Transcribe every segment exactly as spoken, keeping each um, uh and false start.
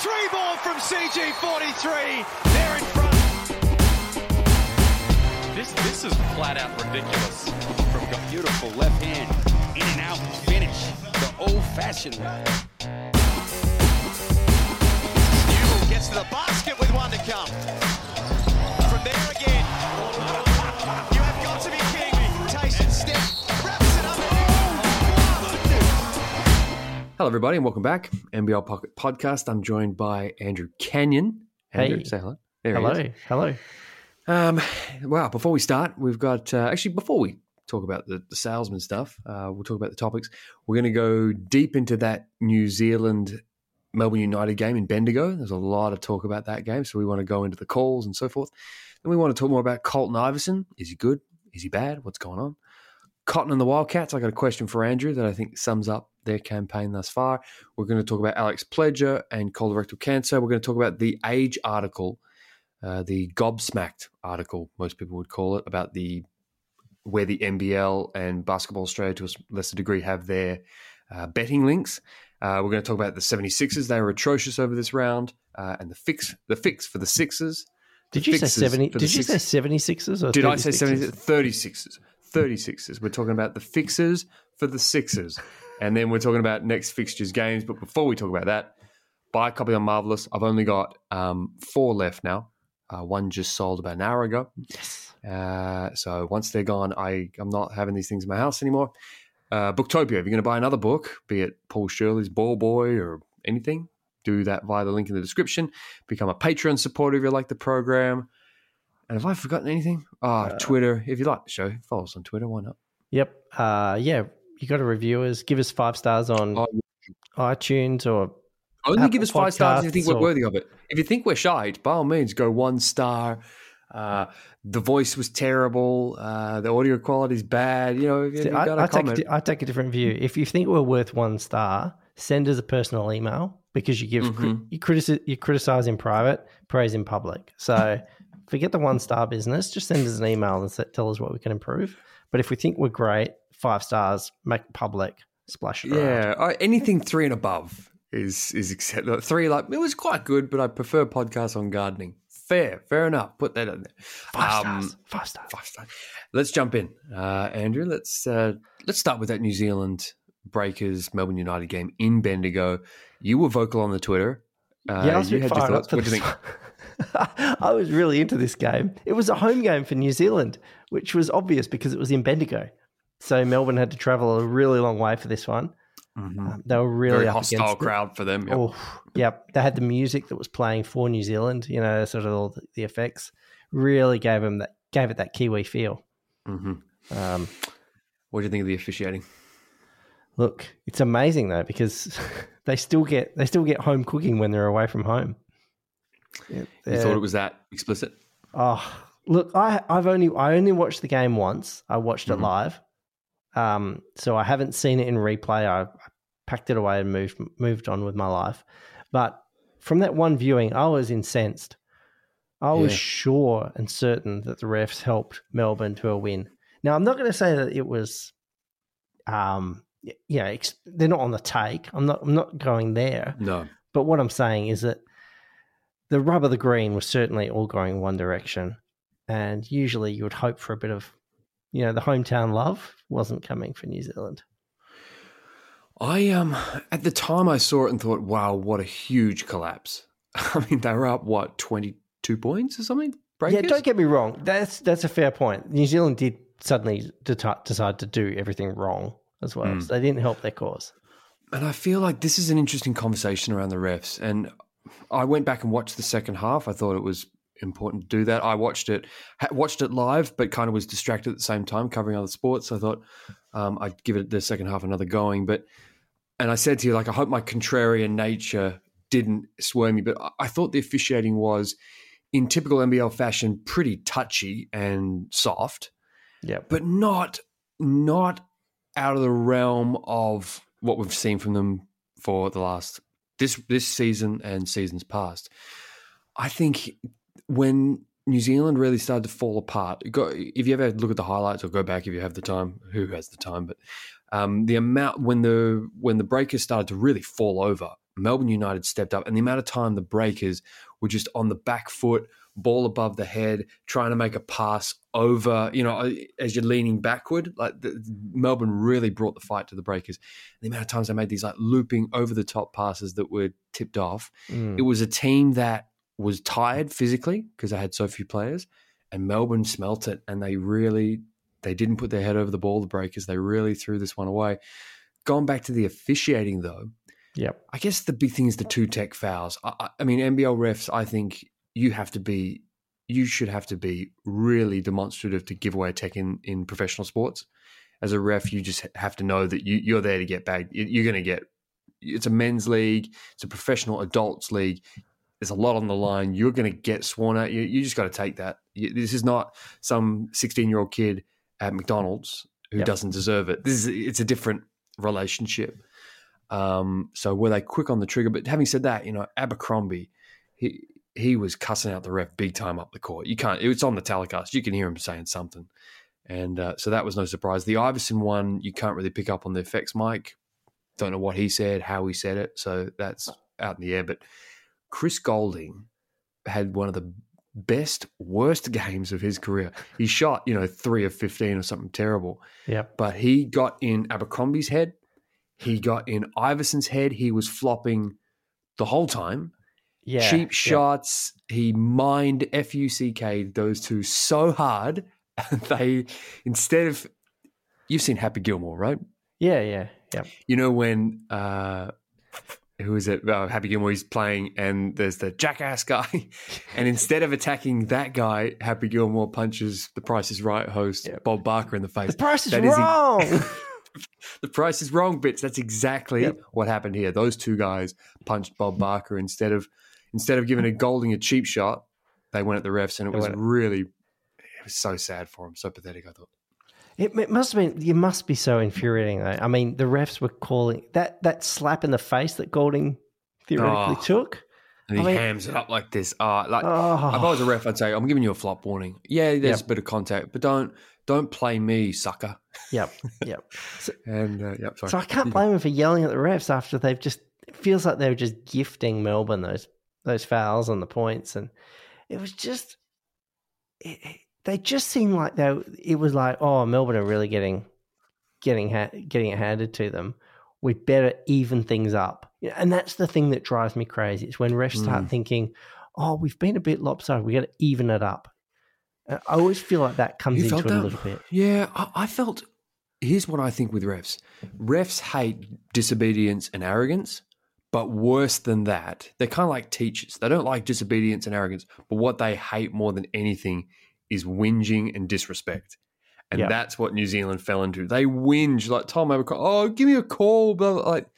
Three ball from C G forty-three. They're in front. This this is flat out ridiculous. From a beautiful left hand, in and out finish, the old-fashioned way. Newell gets to the basket with one to come. From there again. You have got to be kidding me. Tyson step, wraps it up. Hello, everybody, and welcome back. N B L Pocket Podcast. I'm joined by Andrew Canyon. Andrew, Hey. say hello. There he Hello, is. hello. Um, wow, before we start, we've got, uh, actually, before we talk about the, the salesman stuff, uh, we'll talk about the topics. We're going to go deep into that New Zealand Melbourne United game in Bendigo. There's a lot of talk about that game, so we want to go into the calls and so forth. Then we want to talk more about Colton Iverson. Is he good? Is he bad? What's going on? Cotton and the Wildcats, I got a question for Andrew that I think sums up their campaign thus far. We're going to talk about Alex Pledger and colorectal cancer. We're going to talk about the Age article, uh, the gobsmacked article, most people would call it, about the where the N B L and Basketball Australia to a lesser degree have their uh, betting links. Uh, we're going to talk about the seventy-sixers. They were atrocious over this round, uh, and the fix the fix for the Sixers. Did The you say fixes seventy? for the Did you say Sixers. seventy-sixers or Did I say seventy? thirty-sixers? thirty-sixers. thirty-sixers. We're talking about the fixers for the Sixers. And then we're talking about next fixtures games. But before we talk about that, buy a copy on Marvelous. I've only got um, four left now. Uh, one just sold about an hour ago. Yes. Uh, so once they're gone, I, I'm not having these things in my house anymore. Uh, Booktopia, if you're going to buy another book, be it Paul Shirley's Ball Boy or anything, do that via the link in the description. Become a Patreon supporter if you like the program. And have I forgotten anything? Oh, Uh, Twitter. If you like the show, follow us on Twitter. Why not? Yep. Uh, yeah. You got to review us. Give us five stars on Oh, iTunes or only Apple give us five stars if you think Podcasts we're or- worthy of it. If you think we're shite, by all means, go one star. Uh, the voice was terrible. Uh, the audio quality is bad. You know, if you See, have I, got I a take a, comment. di- I take a different view. If you think we're worth one star, send us a personal email because you give cri- Mhm. you, critici- you criticize in private, praise in public. So forget the one star business. Just send us an email and say, tell us what we can improve. But if we think we're great, five stars, make it public, splash it around. Yeah, I, anything three and above is is acceptable. Three, like it was quite good, but I prefer podcasts on gardening. Fair, fair enough. Put that in there. Five Um, stars. Five stars. Five stars. Let's jump in, uh, Andrew. Let's uh, let's start with that New Zealand Breakers Melbourne United game in Bendigo. You were vocal on the Twitter. Uh, Yeah, I was a you bit had your fired up thoughts. for What do you this think? one. I was really into this game. It was a home game for New Zealand, which was obvious because it was in Bendigo. So Melbourne had to travel a really long way for this one. Um, they were really Very up hostile against it. crowd for them. Yep. Oh, yep. They had the music that was playing for New Zealand. You know, sort of all the, the effects really gave them that gave it that Kiwi feel. hmm Um, What do you think of the officiating? look, it's amazing though because they still get they still get home cooking when they're away from home. Yeah, You they're- thought it was that explicit? Oh, look, I, I've only I only watched the game once. I watched it Mhm. live, um, so I haven't seen it in replay. I packed it away and moved moved on with my life. But from that one viewing, I was incensed. I was Yeah. sure and certain that the refs helped Melbourne to a win. Now, I'm not going to say that it was, um, y- yeah, ex- they're not on the take. I'm not. I'm not going there. No. But what I'm saying is that the rub of the green was certainly all going one direction. And usually you would hope for a bit of, you know, the hometown love wasn't coming for New Zealand. I um at the time I saw it and thought, wow, what a huge collapse. I mean, they were up what twenty-two points or something. Breakers? Yeah, don't get me wrong. That's that's a fair point. New Zealand did suddenly de- decide to do everything wrong as well. Mm. So they didn't help their cause. And I feel like this is an interesting conversation around the refs. And I went back and watched the second half. I thought it was important to do that. I watched it, ha- watched it live, but kind of was distracted at the same time covering other sports. So I thought um, I'd give it the second half another going. But and I said to you, like, I hope my contrarian nature didn't sway me. But I, I thought the officiating was, in typical N B L fashion, pretty touchy and soft, Yeah. but not not out of the realm of what we've seen from them for the last this this season and seasons past. I think when New Zealand really started to fall apart, go, if you ever look at the highlights or go back if you have the time, who has the time, but um, the amount when the when the Breakers started to really fall over Melbourne United stepped up, and the amount of time the Breakers were just on the back foot, ball above the head, trying to make a pass over, you know, as you're leaning backward. Like the, Melbourne really brought the fight to the Breakers. The amount of times they made these like looping over the top passes that were tipped off. Mm. It was a team that was tired physically because they had so few players, and Melbourne smelt it, and they really, they didn't put their head over the ball, the Breakers. They really threw this one away. Going back to the officiating though, yep. I guess the big thing is the two tech fouls. I, I mean, N B L refs, I think you have to be, you should have to be really demonstrative to give away a tech in, in professional sports. As a ref, you just have to know that you, you're there to get bagged. You're going to get, it's a men's league, it's a professional adults league. There's a lot on the line. You're going to get sworn at. You, you just got to take that. You, this is not some sixteen-year-old kid at McDonald's who yep. doesn't deserve it. This is, it's a different relationship. Um, so were they quick on the trigger? But having said that, you know, Abercrombie, he he was cussing out the ref big time up the court. You can't, it's on the telecast. You can hear him saying something. And uh, so that was no surprise. The Iverson one, you can't really pick up on the effects mic. Don't know what he said, how he said it. So that's out in the air. But Chris Goulding had one of the best, worst games of his career. He shot, you know, three of fifteen or something terrible. Yeah. But he got in Abercrombie's head. He got in Iverson's head. He was flopping the whole time. Yeah. Cheap shots. Yeah. He mined F U C K those two so hard. They, instead of, you've seen Happy Gilmore, right? Yeah, yeah, yeah. You know when, uh, who is it? Uh, Happy Gilmore, he's playing and there's the jackass guy. And instead of attacking that guy, Happy Gilmore punches the Price is Right host, yep. Bob Barker, in the face. The price is that wrong. Is e- the price is wrong, bitch. That's exactly yep. what happened here. Those two guys punched Bob Barker. Instead of instead of giving a Goulding a cheap shot, they went at the refs, and it, it was really, it was so sad for him, so pathetic, I thought. It, it must have been, you must be so infuriating though. I mean, the refs were calling that that slap in the face that Goulding theoretically oh, took. And he I mean, hams it up like this. Uh, like oh. If I was a ref, I'd say, I'm giving you a flop warning. Yeah, there's yep. a bit of contact, but don't don't play me, sucker. Yep, yep. So, and uh, yep, sorry. So I can't blame him for yelling at the refs after they've just, it feels like they were just gifting Melbourne those those fouls and the points. And it was just, it, it, they just seemed like they, it was like, oh, Melbourne are really getting getting ha- getting it handed to them. We better even things up. And that's the thing that drives me crazy. It's when refs start mm. thinking, oh, we've been a bit lopsided. We got to even it up. I always feel like that comes you into it that? a little bit. Yeah, I, I felt, here's what I think with refs. Refs hate disobedience and arrogance, but worse than that, they're kind of like teachers. They don't like disobedience and arrogance, but what they hate more than anything is whinging and disrespect. And yep. that's what New Zealand fell into. They whinge like Tom Abercrombie, oh, give me a call. Blah, blah, like,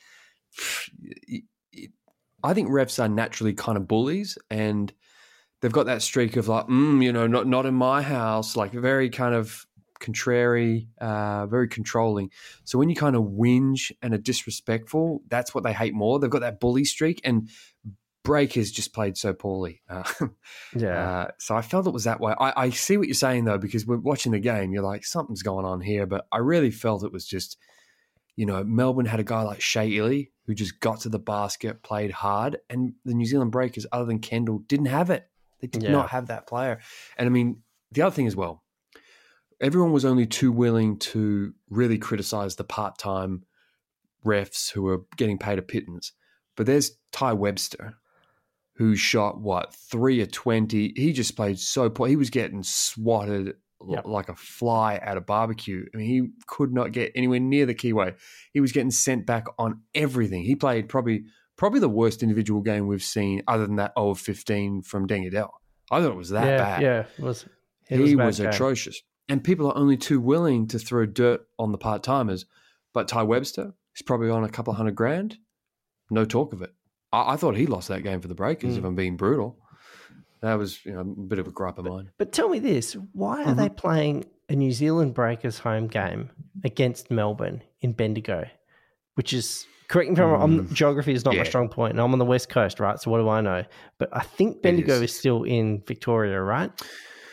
I think refs are naturally kind of bullies, and they've got that streak of like, mm, you know, not not in my house, like very kind of contrary, uh, very controlling. So when you kind of whinge and are disrespectful, that's what they hate more. They've got that bully streak, and Breakers just played so poorly. Uh, yeah. Uh, so I felt it was that way. I, I see what you're saying, though, because we're watching the game. You're like, something's going on here. But I really felt it was just, you know, Melbourne had a guy like Shea Ili who just got to the basket, played hard. And the New Zealand Breakers, other than Kendall, didn't have it. They did yeah. not have that player. And, I mean, the other thing as well, everyone was only too willing to really criticize the part-time refs who were getting paid a pittance. But there's Ty Webster, who shot, what, three of twenty. He just played so poor. He was getting swatted yep. like a fly at a barbecue. I mean, he could not get anywhere near the keyway. He was getting sent back on everything. He played probably probably the worst individual game we've seen other than that oh of fifteen from Deng Adel. I thought it was that yeah, bad. Yeah, it was. It he was, was atrocious. And people are only too willing to throw dirt on the part-timers. But Ty Webster is probably on a couple of hundred grand. No talk of it. I, I thought he lost that game for the Breakers, mm. if I'm being brutal. That was, you know, a bit of a gripe of but, mine. But tell me this, why are mm-hmm. they playing a New Zealand Breakers home game against Melbourne in Bendigo, which is, correct me if I'm wrong, mm. geography is not yeah. my strong point, and I'm on the West Coast, right? So what do I know? But I think Bendigo is. is still in Victoria, right?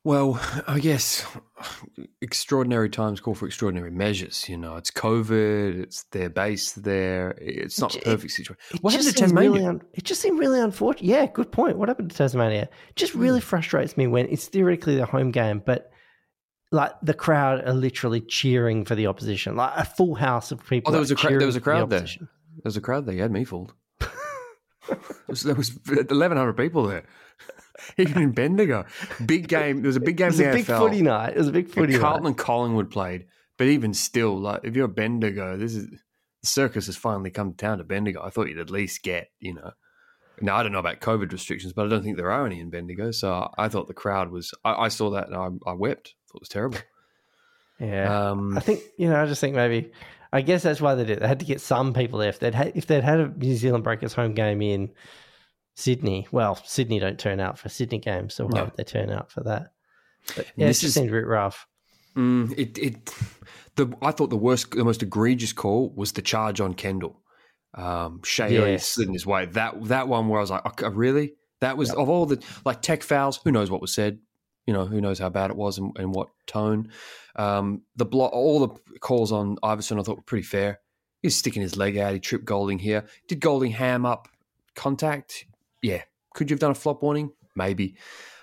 Well, I guess extraordinary times call for extraordinary measures. You know, it's COVID, it's their base there. It's not a perfect situation. It What happened just to seemed Tasmania? Really un- it just seemed really unfortunate. Yeah, good point. What happened to Tasmania? It just really Hmm. frustrates me when it's theoretically the home game, but like the crowd are literally cheering for the opposition, like a full house of people. Oh, there was a like, cra- there cheering was a for the crowd there. opposition. There was a crowd there. You had me fooled. There was, there was eleven hundred people there, even in Bendigo. Big game. There was a big game It was in a the big A F L. footy night. It was a big footy Yeah, Carlton night. and Collingwood played, but even still, like if you're a Bendigo, this is the circus has finally come to town to Bendigo. I thought you'd at least get, you know. Now I don't know about COVID restrictions, but I don't think there are any in Bendigo. So I thought the crowd was. I, I saw that and I, I wept. I thought it was terrible. Yeah, Um, I think you know. I just think maybe. I guess that's why they did. They had to get some people there. If they'd had, if they'd had a New Zealand Breakers home game in Sydney, well, Sydney don't turn out for Sydney games, so why No. would they turn out for that? But yeah, This it just is- seemed a bit rough. Mm, it it the I thought the worst, the most egregious call was the charge on Kendall. Um, Shea Yes. slid in his way. That that one where I was like, okay, really? That was of all the like tech fouls. Who knows what was said? You know, who knows how bad it was and, and what tone. Um, the block, all the calls on Iverson, I thought were pretty fair. He was sticking his leg out. He tripped Golding here. Did Golding ham up contact? Yeah. Could you have done a flop warning? Maybe.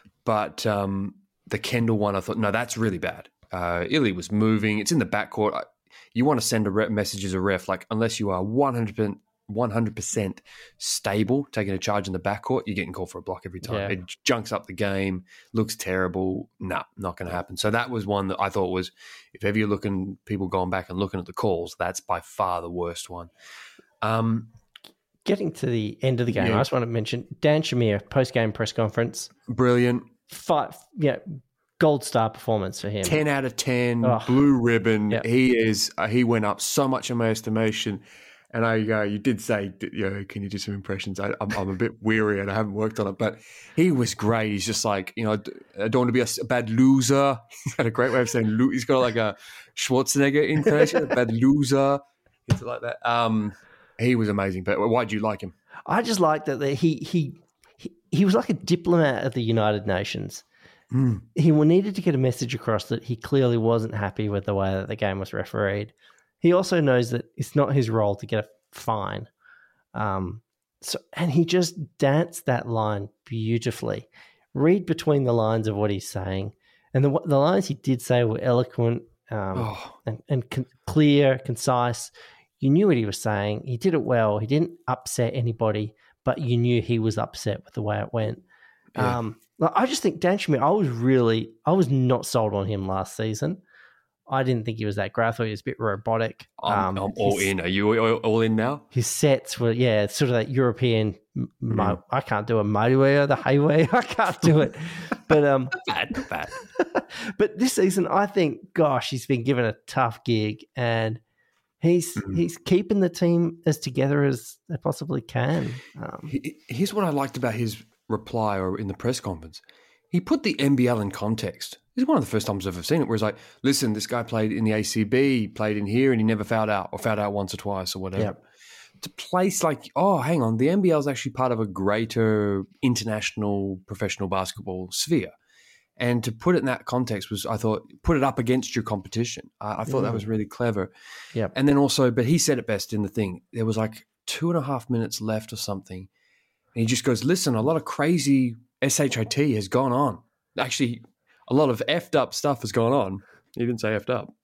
But um, the Kendall one, I thought, no, that's really bad. Uh, Illy was moving. It's in the backcourt. I- You want to send a re- message as a ref, like unless you are one hundred percent, one hundred percent stable, taking a charge in the backcourt, you're getting called for a block every time. Yeah. It junks up the game, looks terrible. Nah, not going to happen. So that was one that I thought was, if ever you're looking, people going back and looking at the calls, that's by far the worst one. Um, Getting to the end of the game, Yeah. I just want to mention Dan Shamir post game press conference. brilliant. Five, yeah, gold star performance for him. ten out of ten, Oh. blue ribbon. Yep. He is. Uh, he went up so much in my estimation. And I, uh, you did say, you know, can you do some impressions? I, I'm, I'm a bit weary and I haven't worked on it, but he was great. He's just like, you know, I don't want to be a, s- a bad loser. He's got a great way of saying, lo- he's got like a Schwarzenegger intonation, a bad loser, things like that. Um, he was amazing. But why do you like him? I just like that that he he he, he was like a diplomat at the United Nations. Mm. He needed to get a message across that he clearly wasn't happy with the way that the game was refereed. He also knows that it's not his role to get a fine. Um, so, and he just danced that line beautifully. Read between the lines of what he's saying. And the, the lines he did say were eloquent um, Oh, and, and con- clear, concise. You knew what he was saying. He did it well. He didn't upset anybody, but you knew he was upset with the way it went. Yeah. Um, like, I just think Dan Schmidt, I was really, I was not sold on him last season. I didn't think he was that great. I thought he was a bit robotic. I'm, Um, I'm all his- in. Are you all, all in now? His sets were, yeah, sort of that European. m- Mm. Mo- I can't do a motorway or the highway. I can't do it. But um, Bad, bad. but this season, I think, gosh, he's been given a tough gig, and he's Mhm. he's keeping the team as together as they possibly can. Um, He- Here's what I liked about his reply or in the press conference. He put the N B L in context. This is one of the first times I've ever seen it where he's like, listen, this guy played in the A C B, he played in here, and he never fouled out or fouled out once or twice or whatever. Yep. To place like, oh, hang on, the N B L is actually part of a greater international professional basketball sphere. And to put it in that context was, I thought, put it up against your competition. I, I thought that was really clever. Yep. And then also, but he said it best in the thing. There was like two and a half minutes left or something. And he just goes, listen, a lot of crazy S H I T has gone on. Actually, a lot of effed up stuff has gone on. He didn't say effed up.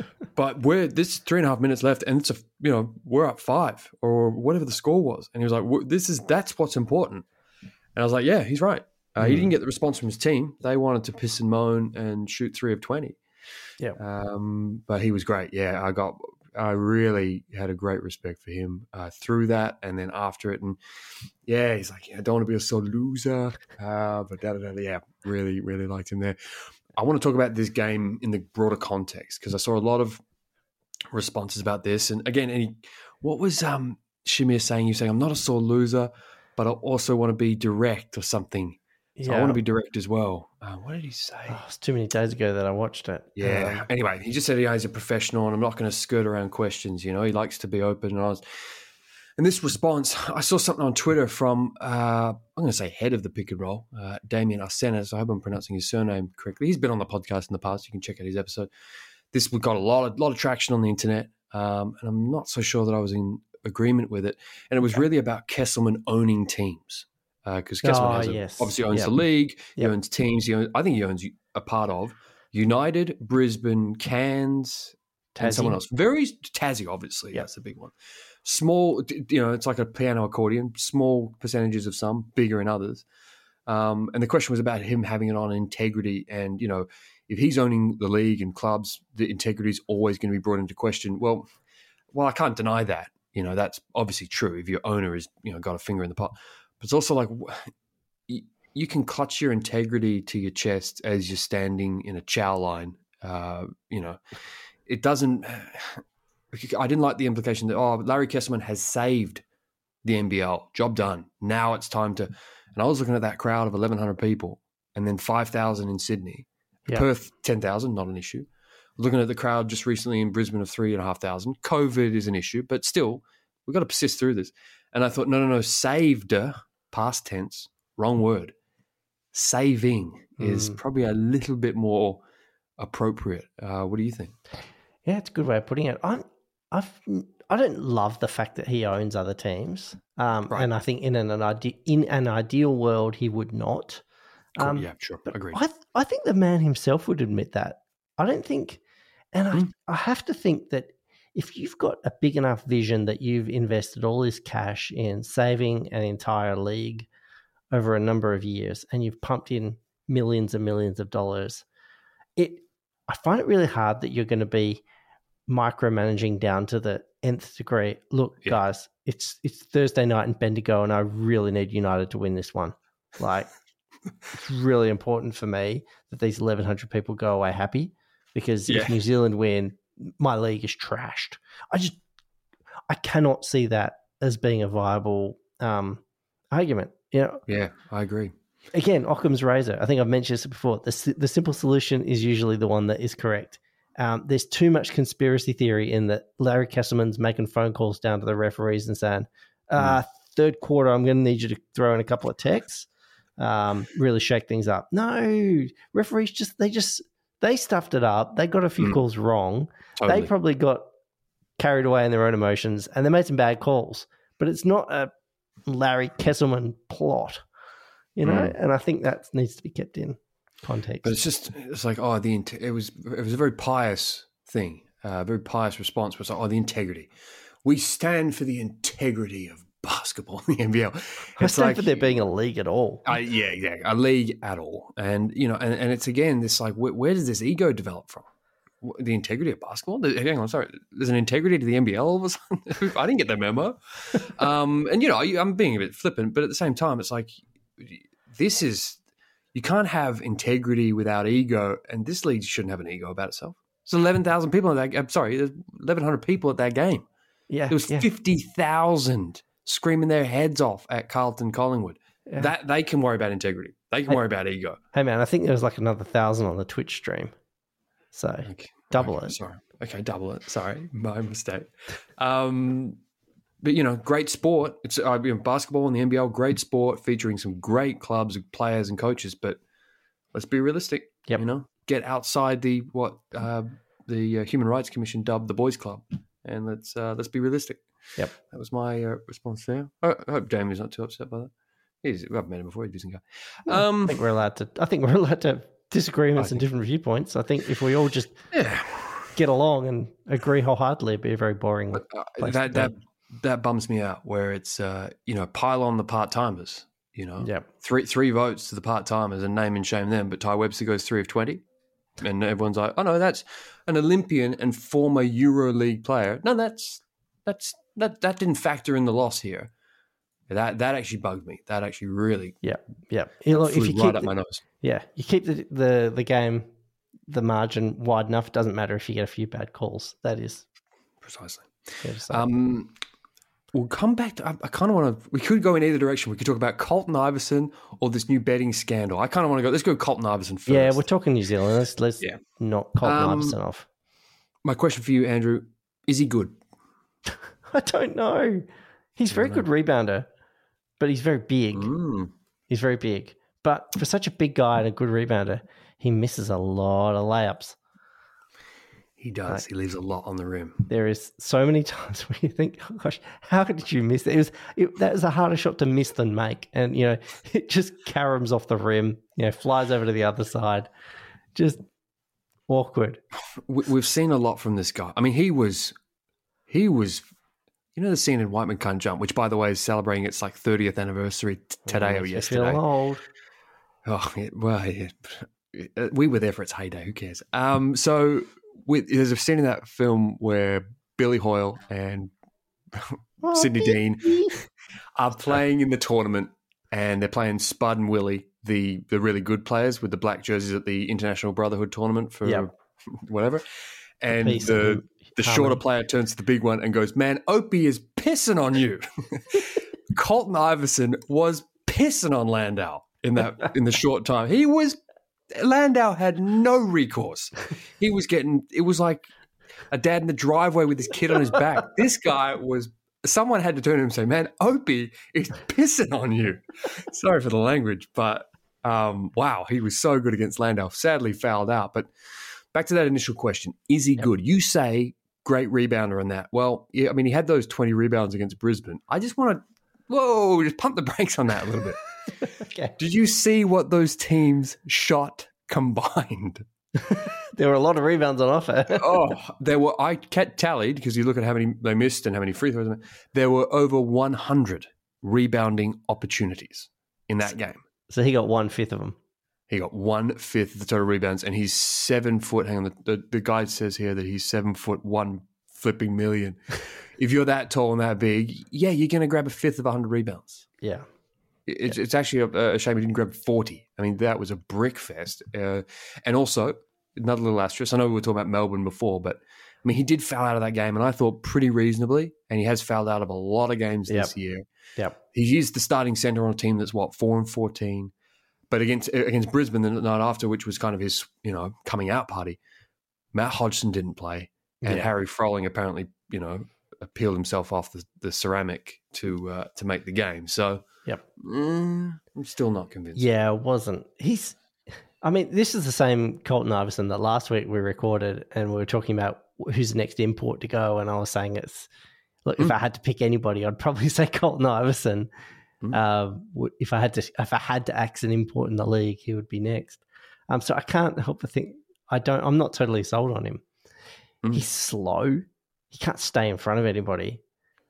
But we're this three and a half minutes left, and it's a you know we're up five or whatever the score was, and he was like, "W- "This is that's what's important." And I was like, "Yeah, he's right." Uh, He didn't get the response from his team. They wanted to piss and moan and shoot three of twenty. Yeah. Um, but he was great. Yeah, I got. I really had a great respect for him uh, through that, and then after it, and yeah, he's like, yeah, "I don't want to be a sore loser," uh, but da, da, da, da. Yeah, really, really liked him there. I want to talk about this game in the broader context because I saw a lot of responses about this. And again, any what was um, Shamir saying? You saying, I'm not a sore loser, but I also want to be direct or something. So I want to be direct as well. Uh, what did he say? Oh, it's too many days ago that I watched it. Yeah. Um, Anyway, he just said, yeah, he's a professional and I'm not going to skirt around questions. You know, he likes to be open and honest. And this response, I saw something on Twitter from, uh, I'm going to say head of the pick and roll, uh, Damien Arsenis. I hope I'm pronouncing his surname correctly. He's been on the podcast in the past. You can check out his episode. This got a lot of, lot of traction on the internet, um, and I'm not so sure that I was in agreement with it. And it was really about Kesselman owning teams, because uh, Kesselman oh, has a, yes. obviously owns yep. the league, he yep. owns teams. He owns, I think he owns a part of United, Brisbane, Cairns, and someone else. Very Tassie, obviously. Yep. That's a big one. Small, you know, it's like a piano accordion, small percentages of some, bigger in others. Um, and the question was about him having it on integrity. And, you know, if he's owning the league and clubs, the integrity is always going to be brought into question. Well, well, I can't deny that. You know, that's obviously true if your owner is, you know, got a finger in the pot. But it's also like you, you can clutch your integrity to your chest as you're standing in a chow line. Uh, you know, it doesn't... I didn't like the implication that, oh, Larry Kesselman has saved the N B L. Job done. Now it's time to... And I was looking at that crowd of eleven hundred people and then five thousand in Sydney. Yep. Perth, ten thousand, not an issue. Looking at the crowd just recently in Brisbane of three thousand five hundred. COVID is an issue, but still, we've got to persist through this. And I thought, no, no, no, saved, past tense, wrong word. Saving mm. is probably a little bit more appropriate. Uh, what do you think? Yeah, it's a good way of putting it. I'm... I've, I don't love the fact that he owns other teams, um, right. and I think in an, an ide- in an ideal world he would not. Cool. Um, yeah, sure, agreed. I th- I think the man himself would admit that. I don't think, and mm. I I have to think that if you've got a big enough vision that you've invested all this cash in saving an entire league over a number of years, and you've pumped in millions and millions of dollars, it I find it really hard that you're going to be micromanaging down to the nth degree. Look, yeah. guys, it's it's Thursday night in Bendigo, and I really need United to win this one. Like, it's really important for me that these eleven hundred people go away happy, because yeah. if New Zealand win, my league is trashed. I just, I cannot see that as being a viable um, argument. You know? Yeah, I agree. Again, Occam's razor. I think I've mentioned this before. The the simple solution is usually the one that is correct. Um, there's too much conspiracy theory in that Larry Kesselman's making phone calls down to the referees and saying, uh, mm. third quarter, I'm going to need you to throw in a couple of texts, um, really shake things up. No, referees just, they just, they stuffed it up. They got a few mm. calls wrong. Totally. They probably got carried away in their own emotions and they made some bad calls, but it's not a Larry Kesselman plot, you know, mm. and I think that needs to be kept in context. But it's just, it's like, oh, the it was it was a very pious thing, a uh, very pious response. It was like, oh, the integrity. We stand for the integrity of basketball in the N B L. I stand like, for there being a league at all. Uh, yeah, yeah, a league at all. And, you know, and, and it's again, this like, where, where does this ego develop from? The integrity of basketball? Hang on, sorry. There's an integrity to the N B L all of a sudden? I didn't get that memo. um, and, you know, I'm being a bit flippant, but at the same time, it's like, this is... You can't have integrity without ego, and this league shouldn't have an ego about itself. There's eleven thousand people at that. I'm sorry, there's eleven hundred people at that game. Yeah, there was yeah. fifty thousand screaming their heads off at Carlton Collingwood. Yeah. That they can worry about integrity. They can hey, worry about ego. Hey man, I think there was like another thousand on the Twitch stream. So okay. double okay, it. Sorry. Okay, double it. Sorry, my mistake. Um, but you know, great sport. It's uh, you know, basketball in the N B L. Great sport featuring some great clubs, players, and coaches. But let's be realistic. Yep. You know, get outside the what uh, the uh, Human Rights Commission dubbed the boys' club, and let's uh, let's be realistic. Yep, that was my uh, response there. I, I hope Jamie's not too upset by that. He's, I've met him before. He doesn't go. Um, I think we're allowed to. I think we're allowed to have disagreements and different viewpoints. I think if we all just yeah. get along and agree wholeheartedly, it'd be a very boring. But, uh, that that that bums me out. Where it's uh, you know pile on the part timers. You know, yeah, three three votes to the part timers and name and shame them. But Ty Webster goes three of twenty, and everyone's like, oh no, that's an Olympian and former EuroLeague player. No, that's that's that that didn't factor in the loss here. That that actually bugged me. That actually really yeah yeah. You look, flew if you right keep up the, my nose. Yeah, you keep the, the the game, the margin wide enough. It doesn't matter if you get a few bad calls. That is precisely. Um, we'll come back to. I, I kind of want to. We could go in either direction. We could talk about Colton Iverson or this new betting scandal. I kind of want to go. Let's go Colton Iverson first. Yeah, we're talking New Zealand. Let's let's yeah. knock Colton um, Iverson off. My question for you, Andrew, is he good? I don't know. He's a very good rebounder, but he's very big. Mm. He's very big. But for such a big guy and a good rebounder, he misses a lot of layups. He does. He leaves a lot on the rim. There is so many times where you think, oh gosh, how did you miss it? It was it, that was a harder shot to miss than make. And, you know, it just caroms off the rim, you know, flies over to the other side. Just awkward. We, we've seen a lot from this guy. I mean, he was, he was, you know, the scene in White Man Can't Jump, which, by the way, is celebrating its like thirtieth anniversary t- today Oh, or makes me yesterday. feel old. Oh, yeah, well, yeah. We were there for its heyday. Who cares? Um, so we, there's a scene in that film where Billy Hoyle and Oh, Sidney baby. Dean are playing in the tournament, and they're playing Spud and Willie, the the really good players with the black jerseys at the International Brotherhood tournament for Yep. whatever. And Peace the and the harmony. shorter player turns to the big one and goes, "Man, Opie is pissing on you." Colton Iverson was pissing on Landau in that in the short time. He was Landau had no recourse. He was getting it was like a dad in the driveway with his kid on his back. This guy was someone had to turn to him and say, "Man, Opie is pissing on you." Sorry for the language, but um, wow, he was so good against Landau. Sadly fouled out. But back to that initial question, is he Yep. good? You say great rebounder in that. Well, yeah, I mean, he had those twenty rebounds against Brisbane. I just want to, whoa, just pump the brakes on that a little bit. Okay. Did you see what those teams shot combined? There were a lot of rebounds on offer. Oh, there were, I kept tallied because you look at how many they missed and how many free throws. There were over one hundred rebounding opportunities in that game. So he got one fifth of them. He got one fifth of the total rebounds, and he's seven foot. Hang on, the, the, the guide says here that he's seven foot one flipping million. If you're that tall and that big, yeah, you're going to grab a fifth of one hundred rebounds. Yeah. It's, it's actually a, a shame he didn't grab forty. I mean, that was a brick fest. Uh, and also, another little asterisk, I know we were talking about Melbourne before, but I mean, he did foul out of that game, and I thought pretty reasonably, and he has fouled out of a lot of games Yep. this year. Yep. He is the starting center on a team that's, what, four and fourteen. But against against Brisbane the night after, which was kind of his, you know, coming out party, Matt Hodgson didn't play, and Yeah. Harry Froling apparently, you know, peeled himself off the, the ceramic to uh, to make the game. So, Yep. mm, I'm still not convinced. Yeah, it wasn't. He's, I mean, this is the same Colton Iverson that last week we recorded and we were talking about who's the next import to go. And I was saying it's, look, if Mm. I had to pick anybody, I'd probably say Colton Iverson. Mm. Um, w- if I had to, if I had to axe an import in the league, he would be next. Um, so I can't help but think, I don't, I'm not totally sold on him. Mm. He's slow. He can't stay in front of anybody.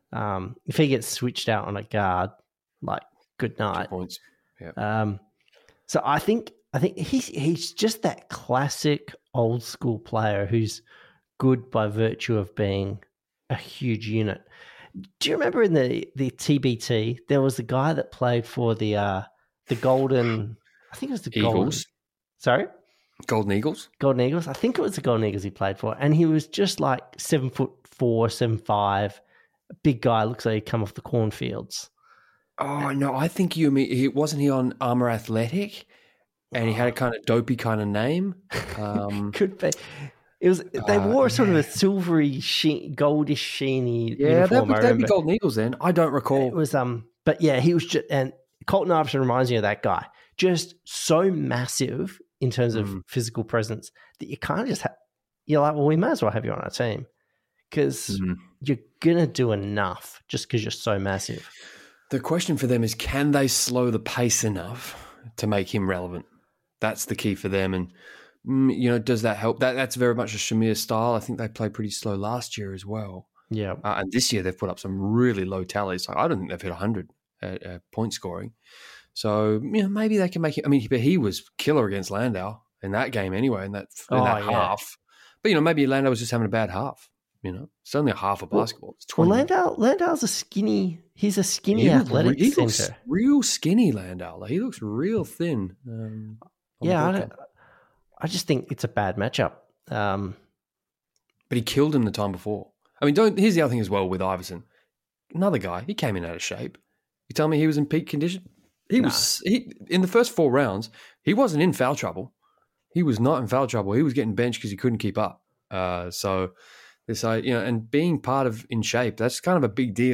Um, if he gets switched out on a guard, like, good Two night. points. Yeah. Um, so I think I think he's he's just that classic old school player who's good by virtue of being a huge unit. Do you remember in the, the T B T there was a guy that played for the uh, the Golden? I think it was the Golden. Eagles. Sorry, Golden Eagles. Golden Eagles. I think it was the Golden Eagles he played for, and he was just like seven foot four, seven five, a big guy. Looks like he'd come off the cornfields. Oh, no, I think you mean, he, wasn't he on Armour Athletic? And he had a kind of dopey kind of name. Um, Could be. It was. They Uh, wore sort of yeah. a silvery, sheen, goldish, sheeny yeah, that uniform. would I that'd be remember. Golden Eagles then. I don't recall. It was um, but yeah, he was just, and Colton Iverson reminds me of that guy. Just so massive in terms of Mm. physical presence that you kind of just have. You're like, well, we may as well have you on our team because Mhm. you're gonna do enough just because you're so massive. The question for them is, can they slow the pace enough to make him relevant? That's the key for them. And, mm, you know, does that help? That That's very much a Shamir style. I think they played pretty slow last year as well. Yeah, Uh, and this year they've put up some really low tallies. Like, I don't think they've hit one hundred at, at point scoring. So, you know, maybe they can make it. I mean, but he was killer against Landau in that game anyway, in that, in Oh, that yeah. half. But, you know, maybe Landau was just having a bad half. You know, it's only a half of Well- basketball. It's well, twenty. Landau, Landau's a skinny. He's a skinny He looks athletic re- he looks center. real skinny, Landau. Like, he looks real thin. Um, on the Yeah, I, broadcast. don't, I just think it's a bad matchup. Um, But he killed him the time before. I mean, don't. Here's the other thing as well with Iverson. Another guy, he came in out of shape. You tell me he was in peak condition? He Nah. was he in the first four rounds. He wasn't in foul trouble. He was not in foul trouble. He was getting benched because he couldn't keep up. Uh, so this, I you know, and being part of in shape, that's kind of a big deal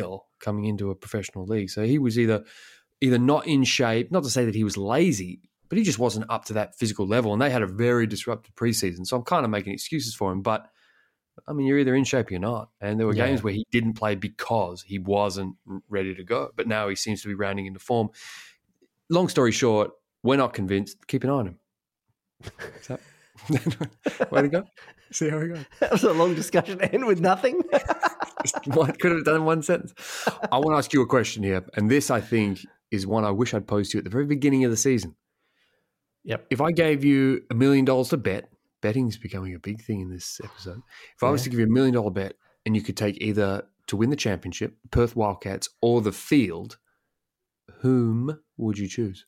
coming into a professional league. So he was either either not in shape, not to say that he was lazy, but he just wasn't up to that physical level. And they had a very disrupted preseason. So I'm kind of making excuses for him. But, I mean, you're either in shape or you're not. And there were Yeah. games where he didn't play because he wasn't ready to go. But now he seems to be rounding into form. Long story short, we're not convinced. Keep an eye on him. Is that way to go? See how we go. That was a long discussion to end with nothing. What could have done in one sentence? I want to ask you a question here. And this, I think, is one I wish I'd posed to you at the very beginning of the season. Yep. If I gave you a million dollars to bet, betting is becoming a big thing in this episode. If I was Yeah. to give you a million dollar bet and you could take either to win the championship, Perth Wildcats, or the field, whom would you choose?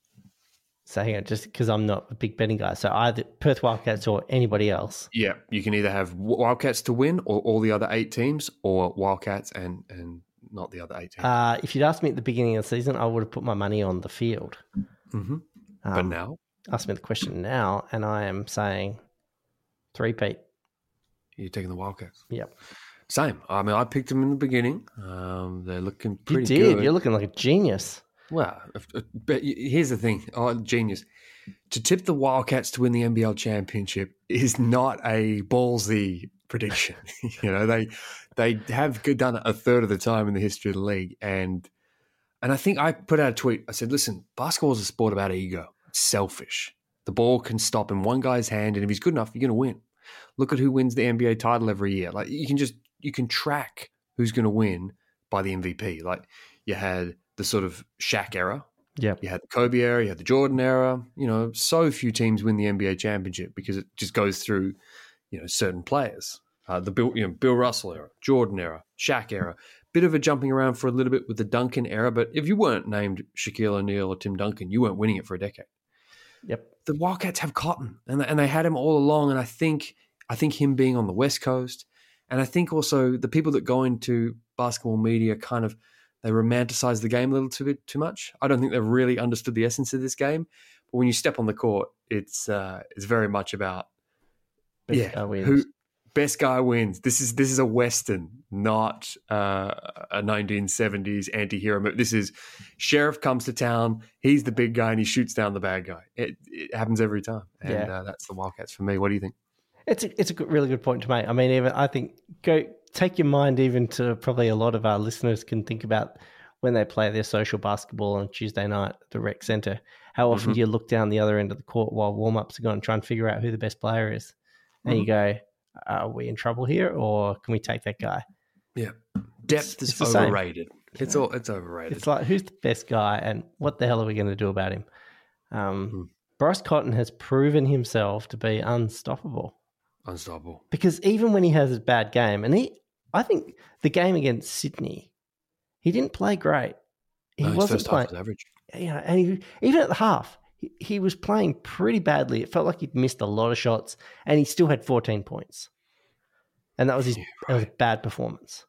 So hang on, just because I'm not a big betting guy. So either Perth Wildcats or anybody else. Yeah, you can either have Wildcats to win or all the other eight teams, or Wildcats and, and not the other eight teams. Uh, if you'd asked me at the beginning of the season, I would have put my money on the field. mm-hmm. But Um, now Ask me the question now, and I am saying three-peat. you're taking the Wildcats. Yep. Same. I mean, I picked them in the beginning. Um, they're looking You pretty did. good. You're looking like a genius. Well, if- if- but y- here's the thing. Oh, genius. To tip the Wildcats to win the N B L championship is not a ballsy prediction. you know, they they have good- done it a third of the time in the history of the league. And and I think I put out a tweet. I said, listen, basketball is a sport about ego. It's selfish. The ball can stop in one guy's hand, and if he's good enough, you're going to win. Look at who wins the N B A title every year. Like you can just you can track who's going to win by the M V P. Like you had the sort of Shaq era. Yep. You had the Kobe era, you had the Jordan era. You know, so few teams win the N B A championship because it just goes through, you know, certain players. Uh, the Bill, you know, Bill Russell era, Jordan era, Shaq era. Bit of a jumping around for a little bit with the Duncan era, but if you weren't named Shaquille O'Neal or Tim Duncan, you weren't winning it for a decade. Yep. The Wildcats have Cotton, and and they had him all along. And I think I think him being on the West Coast, and I think also the people that go into basketball media kind of they romanticize the game a little too bit too much. I don't think they've really understood the essence of this game. But when you step on the court, it's uh, it's very much about Best yeah, guy wins. who best guy wins. This is this is a Western, not uh, a nineteen seventies anti-hero movie. This is sheriff comes to town. He's the big guy and he shoots down the bad guy. It, it happens every time, and Yeah. uh, that's the Wildcats for me. What do you think? It's a, it's a good, really good point to make. I mean, even I think go take your mind even to probably a lot of our listeners can think about when they play their social basketball on Tuesday night at the rec centre. How often Mhm. do you look down the other end of the court while warm ups are going and try and figure out who the best player is? And you go, are we in trouble here, or can we take that guy? Yeah, depth It's- is it's the same. overrated. It's all it's overrated. It's like, who's the best guy, and what the hell are we going to do about him? Um, Hmm. Bryce Cotton has proven himself to be unstoppable. Unstoppable. Because even when he has his bad game, and he, I think the game against Sydney, he didn't play great. He No, his wasn't first half playing, was average. you know, and he, even at the half, he, he was playing pretty badly. It felt like he'd missed a lot of shots, and he still had fourteen points, and that was his Yeah, that was a bad performance.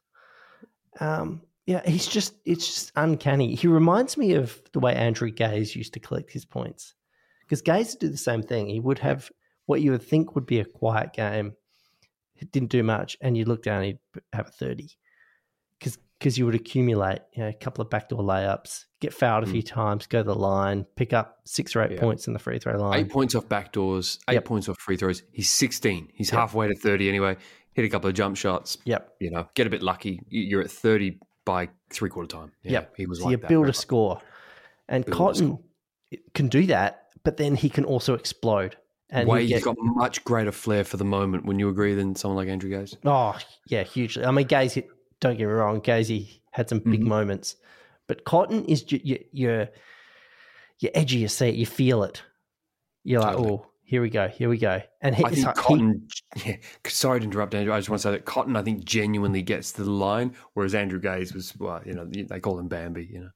Um, yeah, he's just it's just uncanny. He reminds me of the way Andrew Gaze used to collect his points, because Gaze would do the same thing. He would have what you would think would be a quiet game. It didn't do much, and you look down, he'd have a thirty, because because you would accumulate, you know, a couple of backdoor layups, get fouled a few times, go to the line, pick up six or eight Yeah. points in the free throw line. Eight points off backdoors, eight Yep. points off free throws. He's sixteen. He's Yep. halfway to thirty anyway. Hit a couple of jump shots. Yep. You know, get a bit lucky. You- You're at thirty by three quarter time. Yeah, Yep. He was So like you that. build very a score. And Build a Cotton can do that, but then he can also explode. And Way he'll he's get, got much greater flair for the moment. Wouldn't you agree than someone like Andrew Gaze? oh, yeah, hugely. I mean, Gaze, don't get me wrong, Gaze had some big Mhm. moments. But Cotton is ju- you, you're, you're edgy, you see it, you feel it. You're like, Totally. oh, here we go, here we go. And he, I think it's like- he- Cotton. yeah, sorry to interrupt, Andrew. I just want to say that Cotton, I think, genuinely gets to the line, whereas Andrew Gaze was, well, you know, they call him Bambi. You know,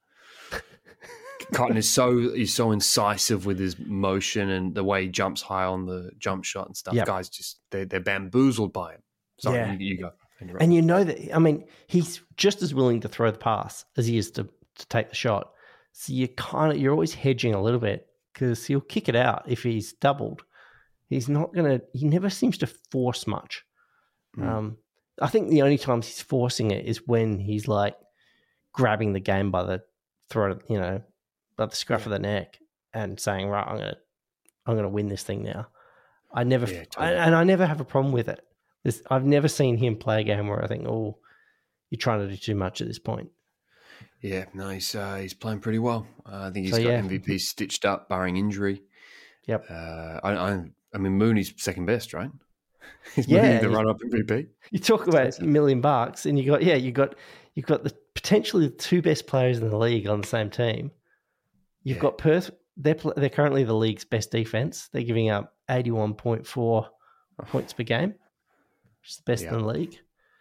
Cotton is so is so incisive with his motion and the way he jumps high on the jump shot and stuff. Yep. Guys just they're, they're bamboozled by him. Sorry, Yeah. you, you go. Interrupt. And you know that, I mean, he's just as willing to throw the pass as he is to, to take the shot. So you kind of, you're always hedging a little bit because he'll kick it out if he's doubled. He's not going to, he never seems to force much. Mm. Um, I think the only times he's forcing it is when he's like grabbing the game by the throat, you know, by the scruff yeah. of the neck and saying, right, I'm going to, I'm going to win this thing now. I never, yeah, totally. I, and I never have a problem with it. This, I've never seen him play a game where I think, oh, you're trying to do too much at this point. Yeah, no, he's uh, he's playing pretty well. Uh, I think he's so, got yeah. M V P stitched up, barring injury. Yep. Uh, I, I, I mean, Mooney's second best, right? He's yeah, the run-up M V P. You talk about a million bucks, and you got yeah, you got you got the potentially the two best players in the league on the same team. You've yeah. got Perth. They're they're currently the league's best defense. They're giving up eighty-one point four points per game, which is the best yeah. in the league.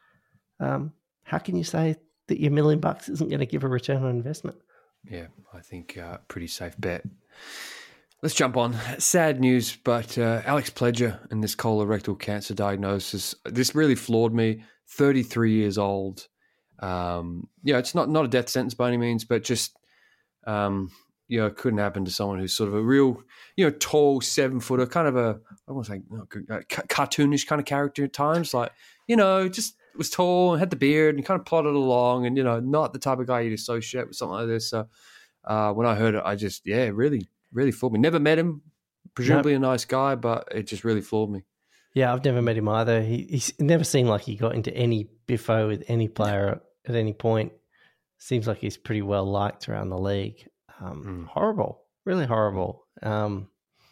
Um, how can you say that your million bucks isn't going to give a return on investment? Yeah, I think uh, pretty safe bet. Let's jump on. Sad news, but uh, Alex Pledger and this colorectal cancer diagnosis, this really floored me. thirty-three years old. Um, you know, it's not, not a death sentence by any means, but just, um, you know, it couldn't happen to someone who's sort of a real, you know, tall, seven-footer, kind of a, I want to say, you know, cartoonish kind of character at times. Like, you know, just was tall and had the beard and kind of plodded along and, you know, not the type of guy you'd associate with something like this. So uh, when I heard it, I just, yeah, really... Really floored me. Never met him. Presumably nope. a nice guy, but it just really floored me. Yeah, I've never met him either. He he's never seemed like he got into any biffo with any player at any point. Seems like he's pretty well liked around the league. Um, mm. Horrible, really horrible. Um,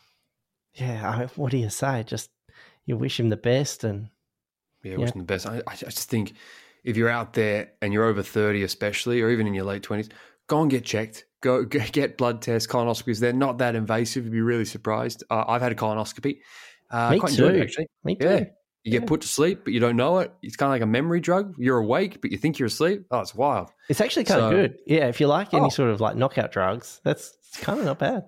yeah, I, what do you say? Just you wish him the best, and yeah, wish him the best. I, I just think if you're out there and you're over thirty, especially, or even in your late twenties, go and get checked. Go get blood tests, colonoscopies. They're not that invasive. You'd be really surprised. Uh, I've had a colonoscopy. Uh, Me quite too. Enjoyed it, actually. Me too. Yeah. You yeah. get put to sleep, but you don't know it. It's kind of like a memory drug. You're awake, but you think you're asleep. Oh, it's wild. It's actually kind so, of good. Yeah, if you like any oh. sort of like knockout drugs, that's it's kind of not bad.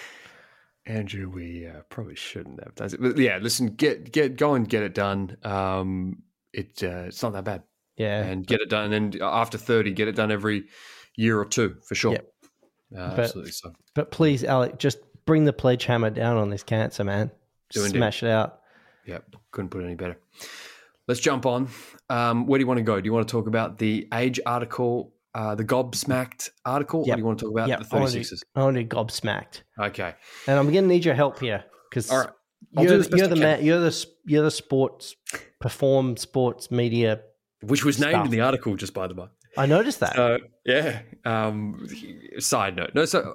Andrew, we uh, probably shouldn't advertise it. But yeah, listen, get get go and get it done. Um, it uh, it's not that bad. Yeah. And get it done. And then after thirty, get it done every year or two for sure. Yep. Uh, but, absolutely so. But please, Alec, just bring the pledge hammer down on this cancer, man. Just smash it out. Yep, couldn't put it any better. Let's jump on. Um, where do you want to go? Do you want to talk about the Age article, uh, the Gobsmacked article, yep. or do you want to talk about yep. the thirty-sixers? I want to do Gobsmacked. Okay. And I'm going to need your help here because right. you're, you're the man, you're the you're the sports perform sports media, which was named stuff. in the article, just by the way. I noticed that. So, yeah. Um, side note. No, so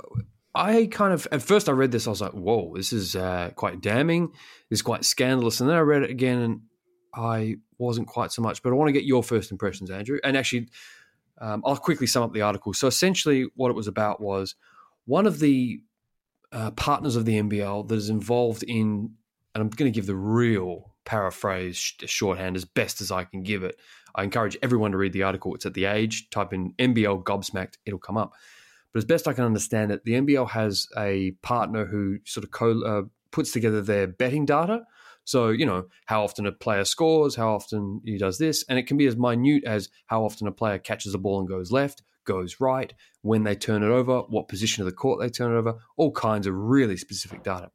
I kind of, at first I read this, I was like, whoa, this is uh, quite damning. This is quite scandalous. And then I read it again and I wasn't quite so much. But I want to get your first impressions, Andrew. And actually, um, I'll quickly sum up the article. So essentially what it was about was one of the uh, partners of the N B L that is involved in, and I'm going to give the real paraphrase shorthand as best as I can give it. I encourage everyone to read the article. It's at The Age. Type in N B L Gobsmacked. It'll come up. But as best I can understand it, the N B L has a partner who sort of co- uh, puts together their betting data. So, you know, how often a player scores, how often he does this. And it can be as minute as how often a player catches a ball and goes left, goes right, when they turn it over, what position of the court they turn it over, all kinds of really specific data.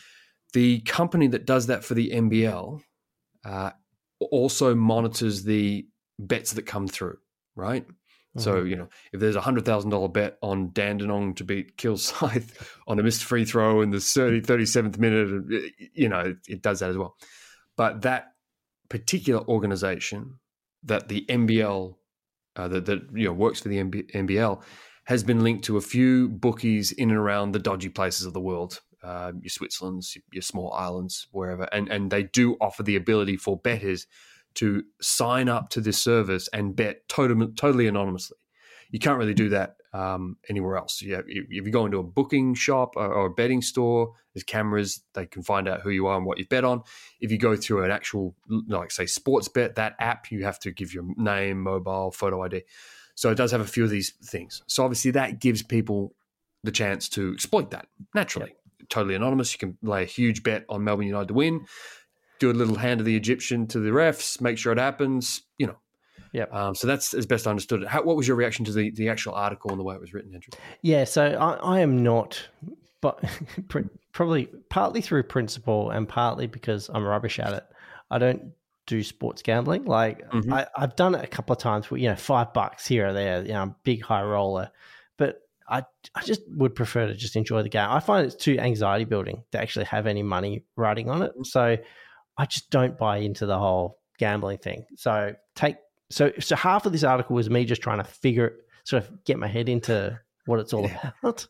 The company that does that for the N B L uh, also monitors the bets that come through, right? Mm-hmm. So, you know, if there's a one hundred thousand dollars bet on Dandenong to beat Kilsyth on a missed free throw in the thirty, thirty-seventh minute, you know, it, it does that as well. But that particular organization that the N B L, uh, that, that, you know, works for the N B L, has been linked to a few bookies in and around the dodgy places of the world, uh, your Switzerlands, your small islands, wherever. And, and they do offer the ability for bettors to sign up to this service and bet totally, totally anonymously. You can't really do that um, anywhere else. You have, if you go into a booking shop or, or a betting store, there's cameras. They can find out who you are and what you've bet on. If you go through an actual, like say, sports bet, that app, you have to give your name, mobile, photo I D. So it does have a few of these things. So obviously that gives people the chance to exploit that naturally. Yep. Totally anonymous. You can lay a huge bet on Melbourne United to win, do a little hand of the Egyptian to the refs, make sure it happens, you know. Yeah. Um, so that's as best I understood it. How, what was your reaction to the, the actual article and the way it was written, Andrew? Yeah, so I, I am not, but probably partly through principle and partly because I'm rubbish at it. I don't do sports gambling. Like Mhm. I, I've done it a couple of times where, you know, five bucks here or there, you know, I'm a big high roller. But I I just would prefer to just enjoy the game. I find it's too anxiety building to actually have any money riding on it. So I just don't buy into the whole gambling thing. So take so so half of this article was me just trying to figure sort of get my head into what it's all Yeah. about.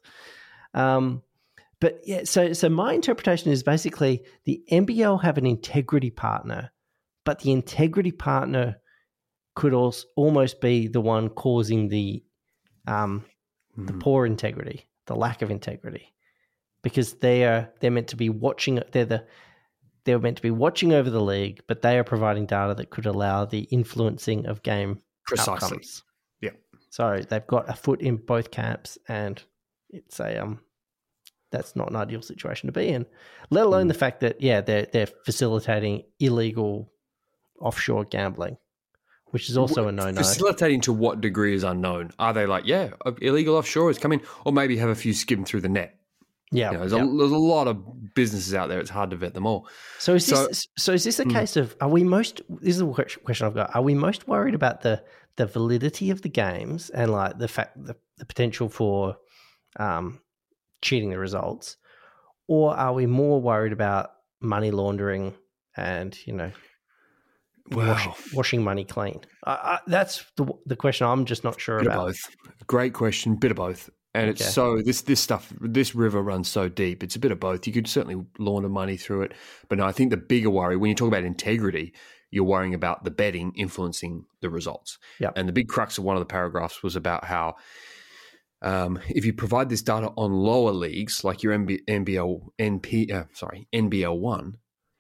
Um But yeah, so so my interpretation is basically the N B L have an integrity partner, but the integrity partner could also almost be the one causing the um, the Mhm. poor integrity, the lack of integrity, because they are they're meant to be watching. They're the they're meant to be watching over the league, but they are providing data that could allow the influencing of game Precisely. outcomes. Yeah. So they've got a foot in both camps, and it's a um. That's not an ideal situation to be in, let alone Mm. the fact that, yeah, they're, they're facilitating illegal offshore gambling, which is also a no-no. Facilitating to what degree is unknown. Are they like, yeah, illegal offshore is coming, or maybe have a few skim through the net? Yeah. You know, there's, yeah. a, there's a lot of businesses out there. It's hard to vet them all. So is So- this so is this a Mm. case of, are we most, this is a question I've got, are we most worried about the the validity of the games and like the fact, the, the potential for um, cheating the results, or are we more worried about money laundering and, you know, Wow. washing, washing money clean? I, I, that's the the question I'm just not sure Bit about. of both. Great question. Bit of both. And Okay. it's so this this stuff this river runs so deep. It's a bit of both. You could certainly launder money through it, but no, I think the bigger worry when you talk about integrity, you're worrying about the betting influencing the results. Yep. And the big crux of one of the paragraphs was about how um, if you provide this data on lower leagues like your N B, N B L, N P, uh, sorry, N B L one,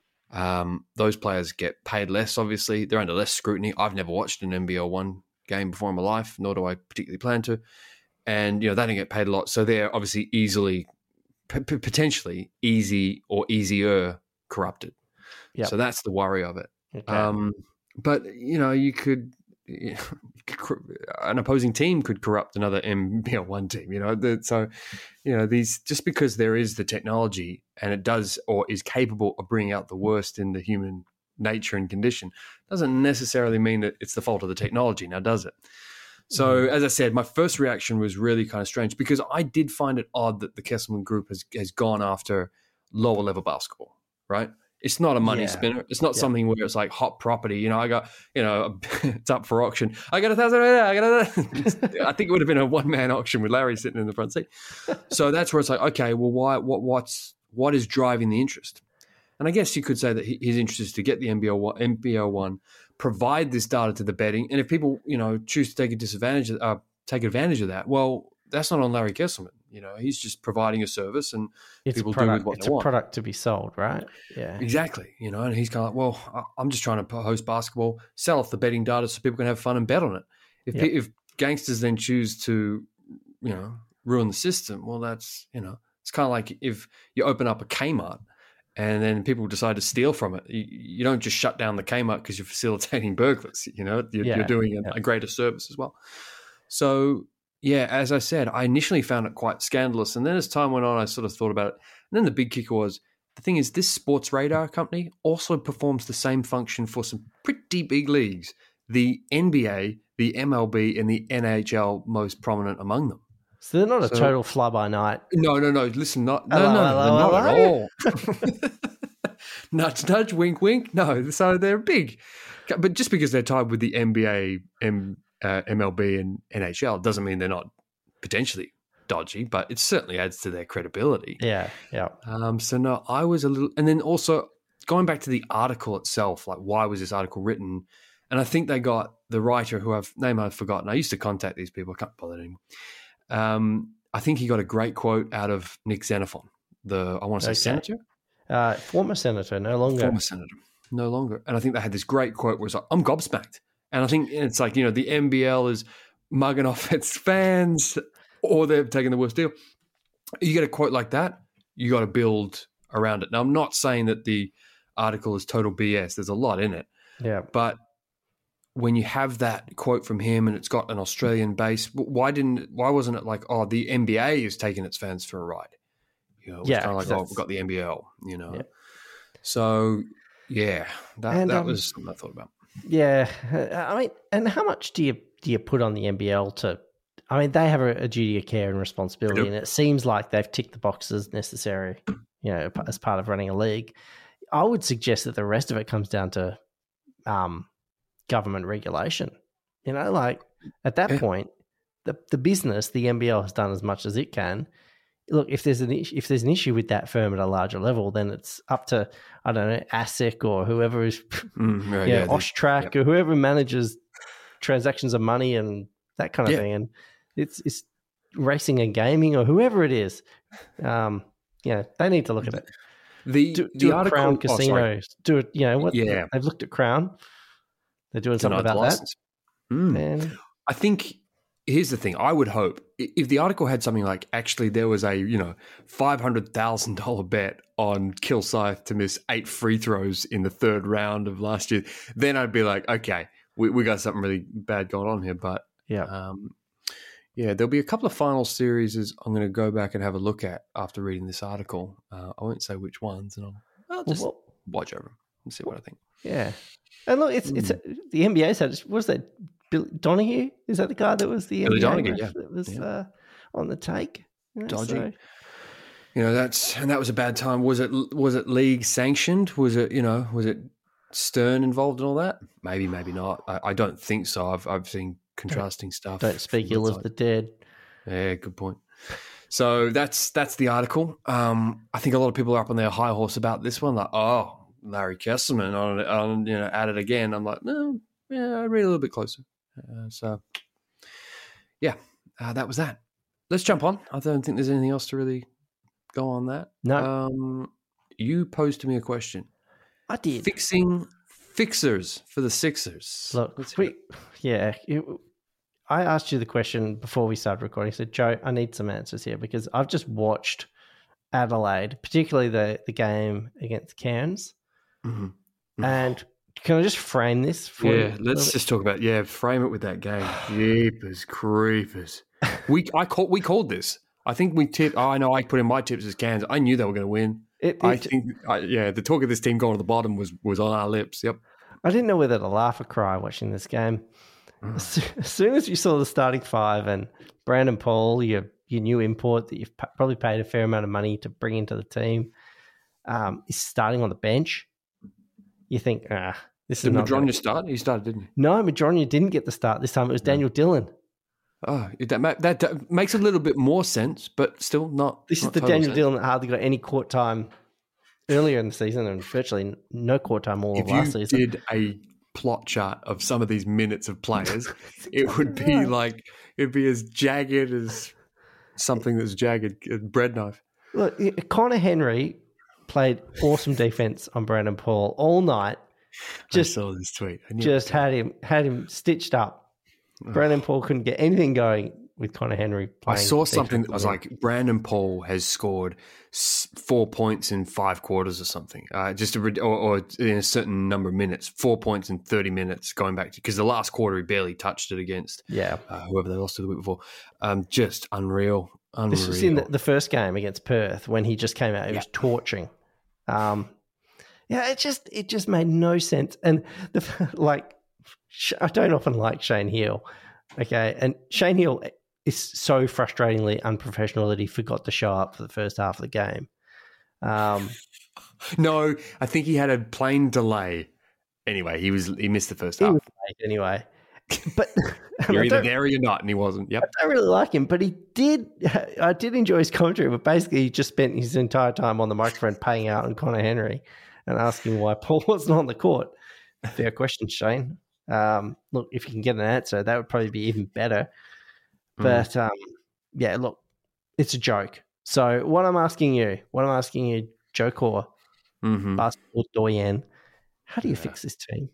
um, those players get paid less. Obviously, they're under less scrutiny. I've never watched an N B L one game before in my life, nor do I particularly plan to. And you know they don't get paid a lot, so they're obviously easily, p- p- potentially easy or easier corrupted. Yep. So that's the worry of it. Okay. Um, but you know, you could, you could, an opposing team could corrupt another N B L one team. You know, the, so you know these just because there is the technology and it does or is capable of bringing out the worst in the human nature and condition doesn't necessarily mean that it's the fault of the technology. Now, does it? So, as I said, my first reaction was really kind of strange because I did find it odd that the Kesselman Group has has gone after lower level basketball, right? It's not a money Yeah. spinner. It's not Yeah. something where it's like hot property. You know, I got, you know, it's up for auction. I got a thousand. I got a. I think it would have been a one man auction with Larry sitting in the front seat. So that's where it's like, okay, well, why? What? What's what is driving the interest? And I guess you could say that he- his interest is to get the N B L one, N B L one, provide this data to the betting, and if people, you know, choose to take a disadvantage, uh, take advantage of that, well, that's not on Larry Kesselman. You know, he's just providing a service, and it's people a do with product, what it's they a want. product to be sold, right? Yeah. Exactly. You know, and he's kind of like, well, I- I'm just trying to host basketball, sell off the betting data so people can have fun and bet on it. If Yeah. pe- if gangsters then choose to, you know, ruin the system, well, that's, you know, it's kind of like if you open up a Kmart and then people decide to steal from it. You, you don't just shut down the Kmart because you're facilitating burglars. You know, you're, Yeah, you're doing a, yeah. a greater service as well. So, yeah, as I said, I initially found it quite scandalous. And then as time went on, I sort of thought about it. And then the big kicker was, the thing is, this Sports Radar company also performs the same function for some pretty big leagues, the N B A, the M L B, and the N H L most prominent among them. So they're not a So- total fly by night. No, no, no. Listen, not no, Hello, no, hello, no, not hello. at all. Nudge, nudge, wink, wink. No, so they're big, but just because they're tied with the N B A, M, uh, M L B, and N H L doesn't mean they're not potentially dodgy. But it certainly adds to their credibility. Yeah, yeah. Um, so no, I was a little, and then also going back to the article itself, like why was this article written? And I think they got the writer who I've name I've forgotten. I used to contact these people. I can't bother anymore. Um, I think he got a great quote out of Nick Xenophon, the I want to say Okay. senator, Uh, former senator, no longer. former senator, no longer. And I think they had this great quote where it's like, "I'm gobsmacked," and I think it's like, you know, the N B L is mugging off its fans, or they're taking the worst deal. You get a quote like that, you got to build around it. Now, I'm not saying that the article is total B S. There's a lot in it, Yeah. but when you have that quote from him and it's got an Australian base, why didn't why wasn't it like, oh, the N B A is taking its fans for a ride? You know, it's Yeah, kind of like, oh, that's- we've got the N B L, you know. Yeah. So Yeah, that And, that um, was something I thought about. Yeah, I mean, and how much do you do you put on the N B L to? I mean, they have a, a duty of care and responsibility, They do. and it seems like they've ticked the boxes necessary, you know, as part of running a league. I would suggest that the rest of it comes down to um, government regulation. You know, like at that Yeah. point, the the business, the N B L has done as much as it can. Look, if there's an issue, if there's an issue with that firm at a larger level, then it's up to I don't know ASIC or whoever is, Mm, right, you know, yeah, the- Ostrac yep. or whoever manages transactions of money and that kind of Yeah. thing, and it's it's racing and gaming or whoever it is. Um, yeah, they need to look at it. The Do, the do a article. Crown oh, sorry. casinos. Do it. You know what? Yeah. they've looked at Crown. They're doing something Denied the about that. license. Mm. And I think here's the thing. I would hope i- if the article had something like, actually, there was a you know five hundred thousand dollar bet on Kilsyth to miss eight free throws in the third round of last year, then I'd be like, okay, we we got something really bad going on here. But yeah, um, yeah, there'll be a couple of final series I'm going to go back and have a look at after reading this article. Uh, I won't say which ones, and I'll, I'll just well, watch over them and see what I think. yeah. And look, it's it's the N B A said. What was that? Bill Donahue? Is that the guy that was the Billy N B A Donaghy, ref yeah. that was Yeah. uh, on the take? You know, Dodgy. so- You know, that's and that was a bad time. Was it was it league sanctioned? Was it you know was it Stern involved in all that? Maybe, maybe not. I, I don't think so. I've I've seen contrasting stuff. Don't speak from ill both of the sides. dead. Yeah, good point. So that's that's the article. Um, I think a lot of people are up on their high horse about this one. Like, oh, Larry Kesselman on, on you know at it again. I'm like, no, yeah, I read a little bit closer. Uh, so yeah, uh, that was that. Let's jump on. I don't think there's anything else to really go on that. No. Um, you posed to me a question. I did. Fixing fixers for the Sixers. Look, Let's hear we, yeah, you, I asked you the question before we started recording. I said, Joe, I need some answers here because I've just watched Adelaide, particularly the, the game against Cairns. Mhm. And can I just frame this for you? Yeah, let's just talk about yeah. Frame it with that game. Jeepers creepers. We I called we called this. I think we tipped. Oh, I know. I put in my tips as Cairns. I knew they were going to win. It, I it, think I, yeah. The talk of this team going to the bottom was was on our lips. Yep. I didn't know whether to laugh or cry watching this game. As soo- as soon as you saw the starting five and Brandon Paul, your your new import that you've pa- probably paid a fair amount of money to bring into the team, um, is starting on the bench, you think, ah, this Did is not. Madronya gonna- start? He started, didn't he? No, Madronya didn't get the start this time. It was Daniel Dillon. Oh, that, ma- that that makes a little bit more sense, but still not. This not is the total Daniel sense. Dillon that hardly got any court time earlier in the season and virtually no court time all If of last you season. did a plot chart of some of these minutes of players, it would be like it'd be as jagged as something that's jagged, a bread knife. Look, Connor Henry played awesome defense on Brandon Paul all night. Just I saw this tweet. I knew just it. had him had him stitched up. Brandon Paul couldn't get anything going with Connor Henry I playing. saw something that was defensively. like Brandon Paul has scored s- four points in five quarters or something, uh, just a, rid- or, or in a certain number of minutes, four points in thirty minutes going back to because the last quarter he barely touched it against Yeah. uh, whoever they lost to the week before. Um, just unreal, unreal. This was in the, the first game against Perth when he just came out. He Yeah. was torching. Um, yeah, it just it just made no sense. And the like, Sh- I don't often like Shane Heal. Okay, and Shane Heal is so frustratingly unprofessional that he forgot to show up for the first half of the game. Um, No, I think he had a plane delay. Anyway, he was he missed the first he half. was late anyway, but You're I either don't, there or you're not, and he wasn't. Yep. I don't really like him. But he did. I did enjoy his commentary, but basically he just spent his entire time on the microphone paying out on Connor Henry and asking why Paul wasn't on the court. Fair question, Shane. Um, look, if you can get an answer, that would probably be even better. But um, yeah, look, it's a joke. So what I'm asking you, what I'm asking you, Joe Core, Mm-hmm. basketball doyen, how do you fix this team?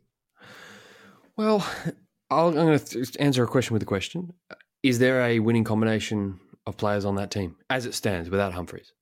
Well, I'll, I'm going to answer a question with a question. Is there a winning combination of players on that team as it stands without Humphreys?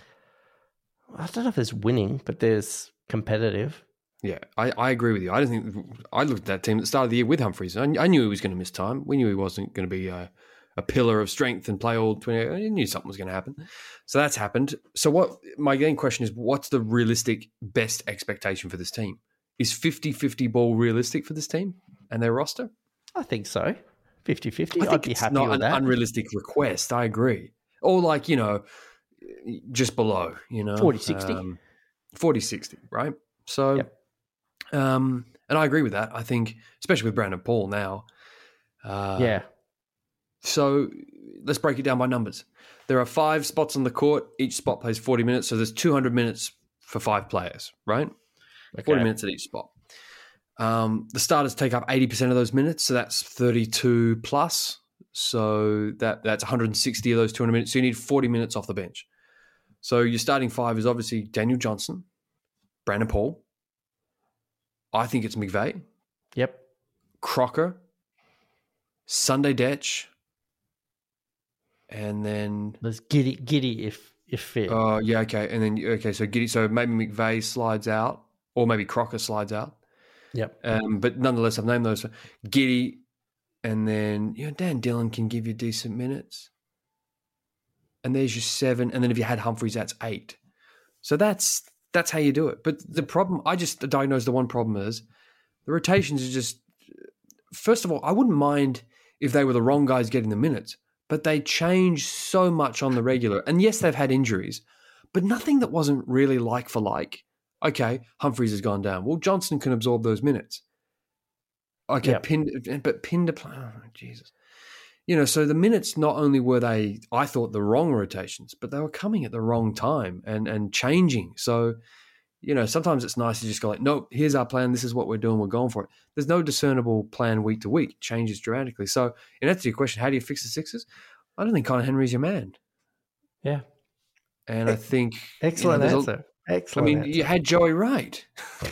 I don't know if there's winning, but there's competitive. Yeah, I, I agree with you. I don't think I looked at that team at the start of the year with Humphreys. I, I knew he was going to miss time. We knew he wasn't going to be a, a pillar of strength and play all twenty. I knew something was going to happen. So that's happened. So what my main question is, what's the realistic best expectation for this team? Is fifty-fifty ball realistic for this team and their roster? I think so. fifty-fifty. I think I'd be it's happy not with an that. unrealistic request. I agree. Or like, you know, just below, you know. forty sixty. Um, forty sixty, right? So, Yep. um, and I agree with that. I think, especially with Brandon Paul now. Uh, yeah. So let's break it down by numbers. There are five spots on the court. Each spot plays forty minutes. So there's two hundred minutes for five players, right? Okay. forty minutes at each spot. Um, the starters take up eighty percent of those minutes. So that's thirty-two plus. So that that's one hundred sixty of those two hundred minutes. So you need forty minutes off the bench. So your starting five is obviously Daniel Johnson, Brandon Paul. I think it's McVeigh, Yep. Crocker, Sunday Detch, and then There's Giddy, Giddy if if fit. oh yeah, okay, and then okay, so Giddy, so maybe McVeigh slides out, or maybe Crocker slides out. yep. Um, but nonetheless, I've named those Giddy, and then you know Dan Dillon can give you decent minutes, and there's your seven, and then if you had Humphreys, that's eight. So that's that's how you do it. But the problem, I just diagnosed the one problem is the rotations are just. First of all, I wouldn't mind if they were the wrong guys getting the minutes, but they change so much on the regular. And yes, they've had injuries, but nothing that wasn't really like for like. Okay, Humphreys has gone down. Well, Johnson can absorb those minutes. Okay, Yep. Pind, but Pinder, oh, Jesus. You know, so the minutes, not only were they, I thought, the wrong rotations, but they were coming at the wrong time and and changing. So, you know, sometimes it's nice to just go like, nope, here's our plan. This is what we're doing. We're going for it. There's no discernible plan week to week. It changes dramatically. So in answer to your question, how do you fix the Sixers? I don't think Connor Henry's your man. Yeah. And I think... Excellent you know, there's a- answer. Excellent I mean, answer. you had Joey Wright.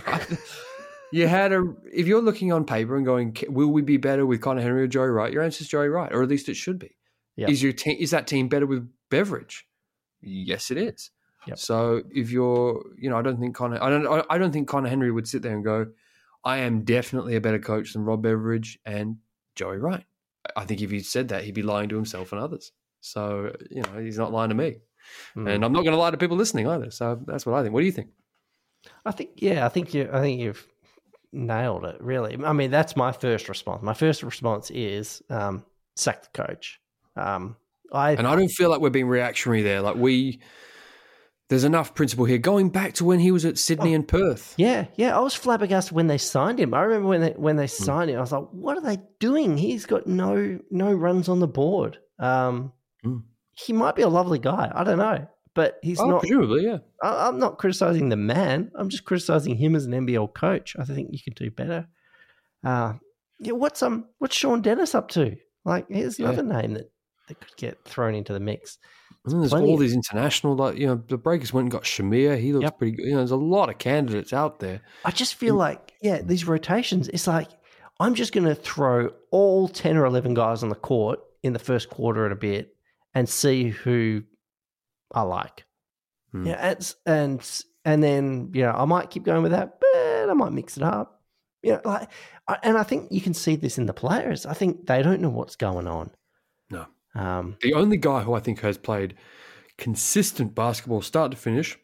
You had a... If you're looking on paper and going, will we be better with Connor Henry or Joey Wright? Your answer is Joey Wright, or at least it should be. Yep. Is your team? Is that team better with Beveridge? Yes, it is. Yep. So if you're, you know, I don't think Connor, I don't, I don't think Connor Henry would sit there and go, I am definitely a better coach than Rob Beveridge and Joey Wright. I think if he said that, he'd be lying to himself and others. So, you know, he's not lying to me. Mm. And I'm not going to lie to people listening either. So that's what I think. What do you think? I think, yeah, I think you, I think you've nailed it. Really, I mean, that's my first response. My first response is um, sack the coach. Um, I And I don't feel like we're being reactionary there. Like we, there's enough principle here. Going back to when he was at Sydney Oh. and Perth. yeah, yeah, I was flabbergasted when they signed him. I remember when they when they signed him, I was like, "What are they doing? He's got no no runs on the board." Um, Mm. He might be a lovely guy. I don't know, but he's Oh, not. presumably, yeah. I, I'm not criticizing the man. I'm just criticizing him as an N B L coach. I think you can do better. Uh, yeah, what's um, what's Sean Dennis up to? Like, here's Yeah. another name that, that could get thrown into the mix. And then there's Plenty all of- these international, like, you know, the Breakers went and got Shamir. He looks Yep. pretty good. You know, there's a lot of candidates out there. I just feel like, yeah, these rotations, it's like I'm just going to throw all ten or eleven guys on the court in the first quarter and a bit and see who I like. Hmm. Yeah, and, and and then, you know, I might keep going with that, but I might mix it up. You know, like, I- and I think you can see this in the players. I think they don't know what's going on. No. Um, The only guy who I think has played consistent basketball start to finish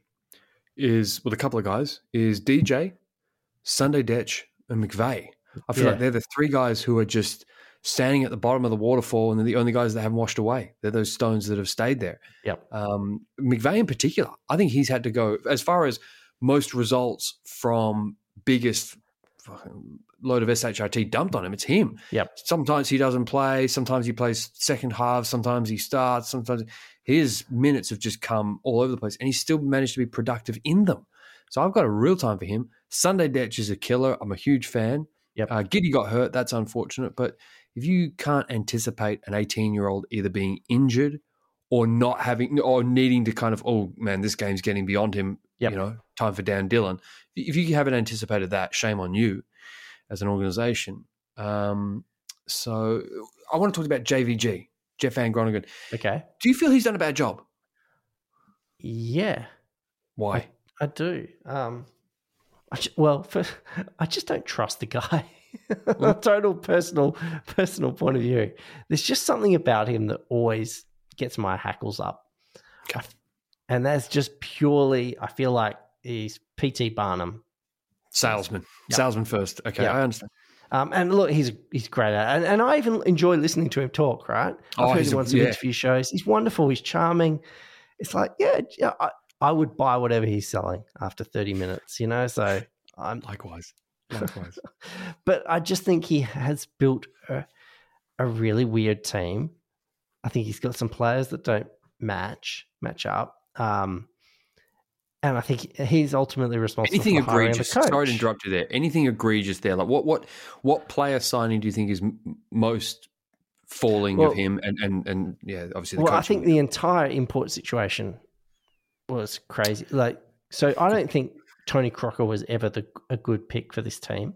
is, well, a couple of guys, is D J, Sunday Detch, and McVeigh. I feel Yeah. like they're the three guys who are just standing at the bottom of the waterfall, and they're the only guys that haven't washed away. They're those stones that have stayed there. Yep. Um, McVeigh in particular, I think he's had to go, as far as most results from biggest fucking load of S H I T dumped on him, it's him. Yep. Sometimes he doesn't play. Sometimes he plays second half. Sometimes he starts. Sometimes his minutes have just come all over the place, and he's still managed to be productive in them. So I've got a real time for him. Sunday Detch is a killer. I'm a huge fan. Yep. Uh, Giddy got hurt. That's unfortunate. But if you can't anticipate an eighteen-year-old either being injured or not having or needing to kind of, oh, man, this game's getting beyond him, Yep. you know, time for Dan Dillon. If you haven't anticipated that, shame on you as an organization. Um, so I want to talk about J V G, Jeff Van Groningen. okay. Do you feel he's done a bad job? Yeah. Why? I do. Um, I ju- well, for, I just don't trust the guy. a total personal personal point of view. There's just something about him that always gets my hackles up. Okay. And that's just purely, I feel like he's P T Barnum. Salesman. Yep. Salesman first. Okay, Yep. I understand. Um, and look, he's he's great at it. And, and I even enjoy listening to him talk, right? I've Oh, heard he's him a- on some yeah. interview shows. He's wonderful. He's charming. It's like, yeah, yeah I, I would buy whatever he's selling after thirty minutes, you know? So I'm Likewise. Likewise. But I just think he has built a, a really weird team. I think he's got some players that don't match match up. Um, and I think he's ultimately responsible Anything for hiring the egregious? coach. Sorry to interrupt you there. Anything egregious there? Like what? What? What player signing do you think is m- most falling Well- of him? And and and yeah, obviously the Well, I coaching. think the entire import situation was crazy. Like, so I don't think Tony Crocker was ever the, a good pick for this team.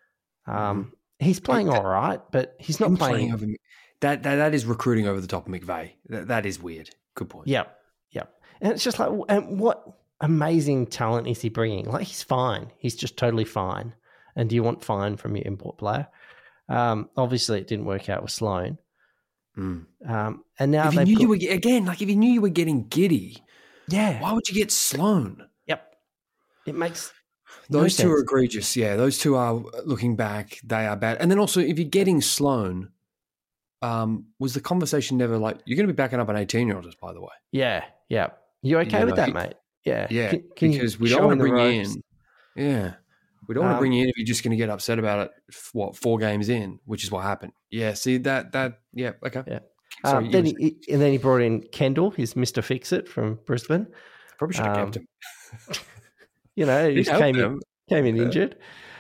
Um, he's playing all right, but he's not Him playing. over that, that that is recruiting over the top of McVay. That, that is weird. Good point. Yep, yep. And it's just like, and what amazing talent is he bringing? Like, he's fine. He's just totally fine. And do you want fine from your import player? Um, obviously, it didn't work out with Sloan. Mm. Um, and now If you they've knew got- you were again, like if you knew you were getting Giddy, yeah, why would you get Sloan? yep. It makes no Those two sense. are egregious. Yeah, those two are, looking back, they are bad. And then also, if you're getting Sloan, um, was the conversation never like, you're going to be backing up an eighteen-year-old, by the way? Yeah, yeah. You okay You with know, that, he- mate? Yeah, Yeah, Can- can you because we don't show want to him the bring you ropes? in. Yeah. We don't want to Um, bring you in if you're just going to get upset about it, f- what, four games in, which is what happened. Yeah, see, that, that yeah, okay. Yeah. Sorry, Um, you then were he, he- and then he brought in Kendall, his Mister Fix-It from Brisbane. probably should have um, kept him. You know, he He'd just help came in, them. came in Yeah. injured.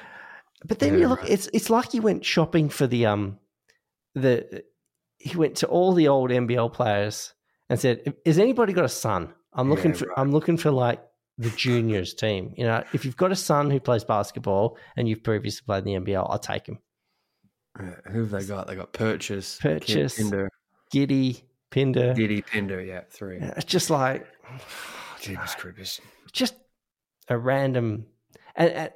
But then Yeah, you look, right. it's it's like he went shopping for the um the he went to all the old N B L players and said, "Has anybody got a son? I'm looking Yeah, for right. I'm looking for like the juniors team. You know, if you've got a son who plays basketball and you've previously played in the N B L, I'll take him. Yeah, who have they got? They got Purchase, Purchase. Pinder, Giddy, Pinder. Giddy, Pinder, yeah, three. It's just like Jeepers creepers. just a random and, and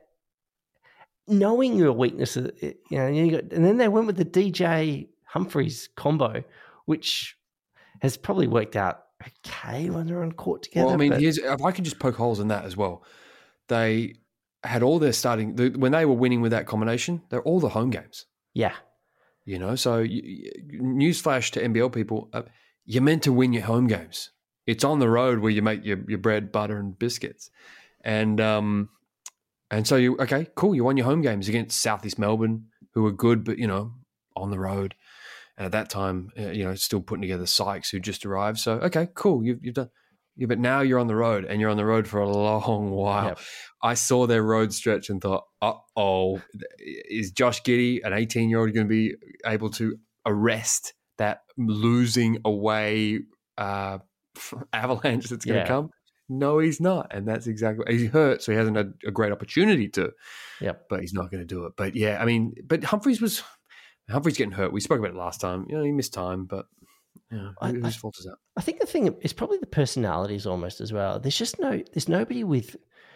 knowing your weaknesses, you know, you got, and then they went with the D J Humphreys combo, which has probably worked out okay when they're on court together. Well, I mean, but- here's if I could just poke holes in that as well. They had all their starting the, when they were winning with that combination. They're all the home games. yeah, You know, so you, you- newsflash to N B L people: uh, you're meant to win your home games. It's on the road where you make your, your bread, butter, and biscuits, and um, and so you okay, cool. You won your home games against Southeast Melbourne, who were good, but you know, on the road. And at that time, uh, you know, still putting together Sykes, who just arrived. So okay, cool. You've you've done. Yeah, but now you're on the road, and you're on the road for a long while. Yep. I saw their road stretch and thought, uh oh, is Josh Giddey, an eighteen-year-old, going to be able to arrest that losing away uh, avalanche that's going to Yeah. come? No, he's not. And that's exactly, he's hurt, so he hasn't had a great opportunity to, yep. but he's not going to do it. But yeah, I mean, but Humphreys was, Humphreys getting hurt. We spoke about it last time. You know, he missed time, but yeah, I- whose I- fault is that? I think the thing is probably the personalities almost as well. There's just no, there's nobody with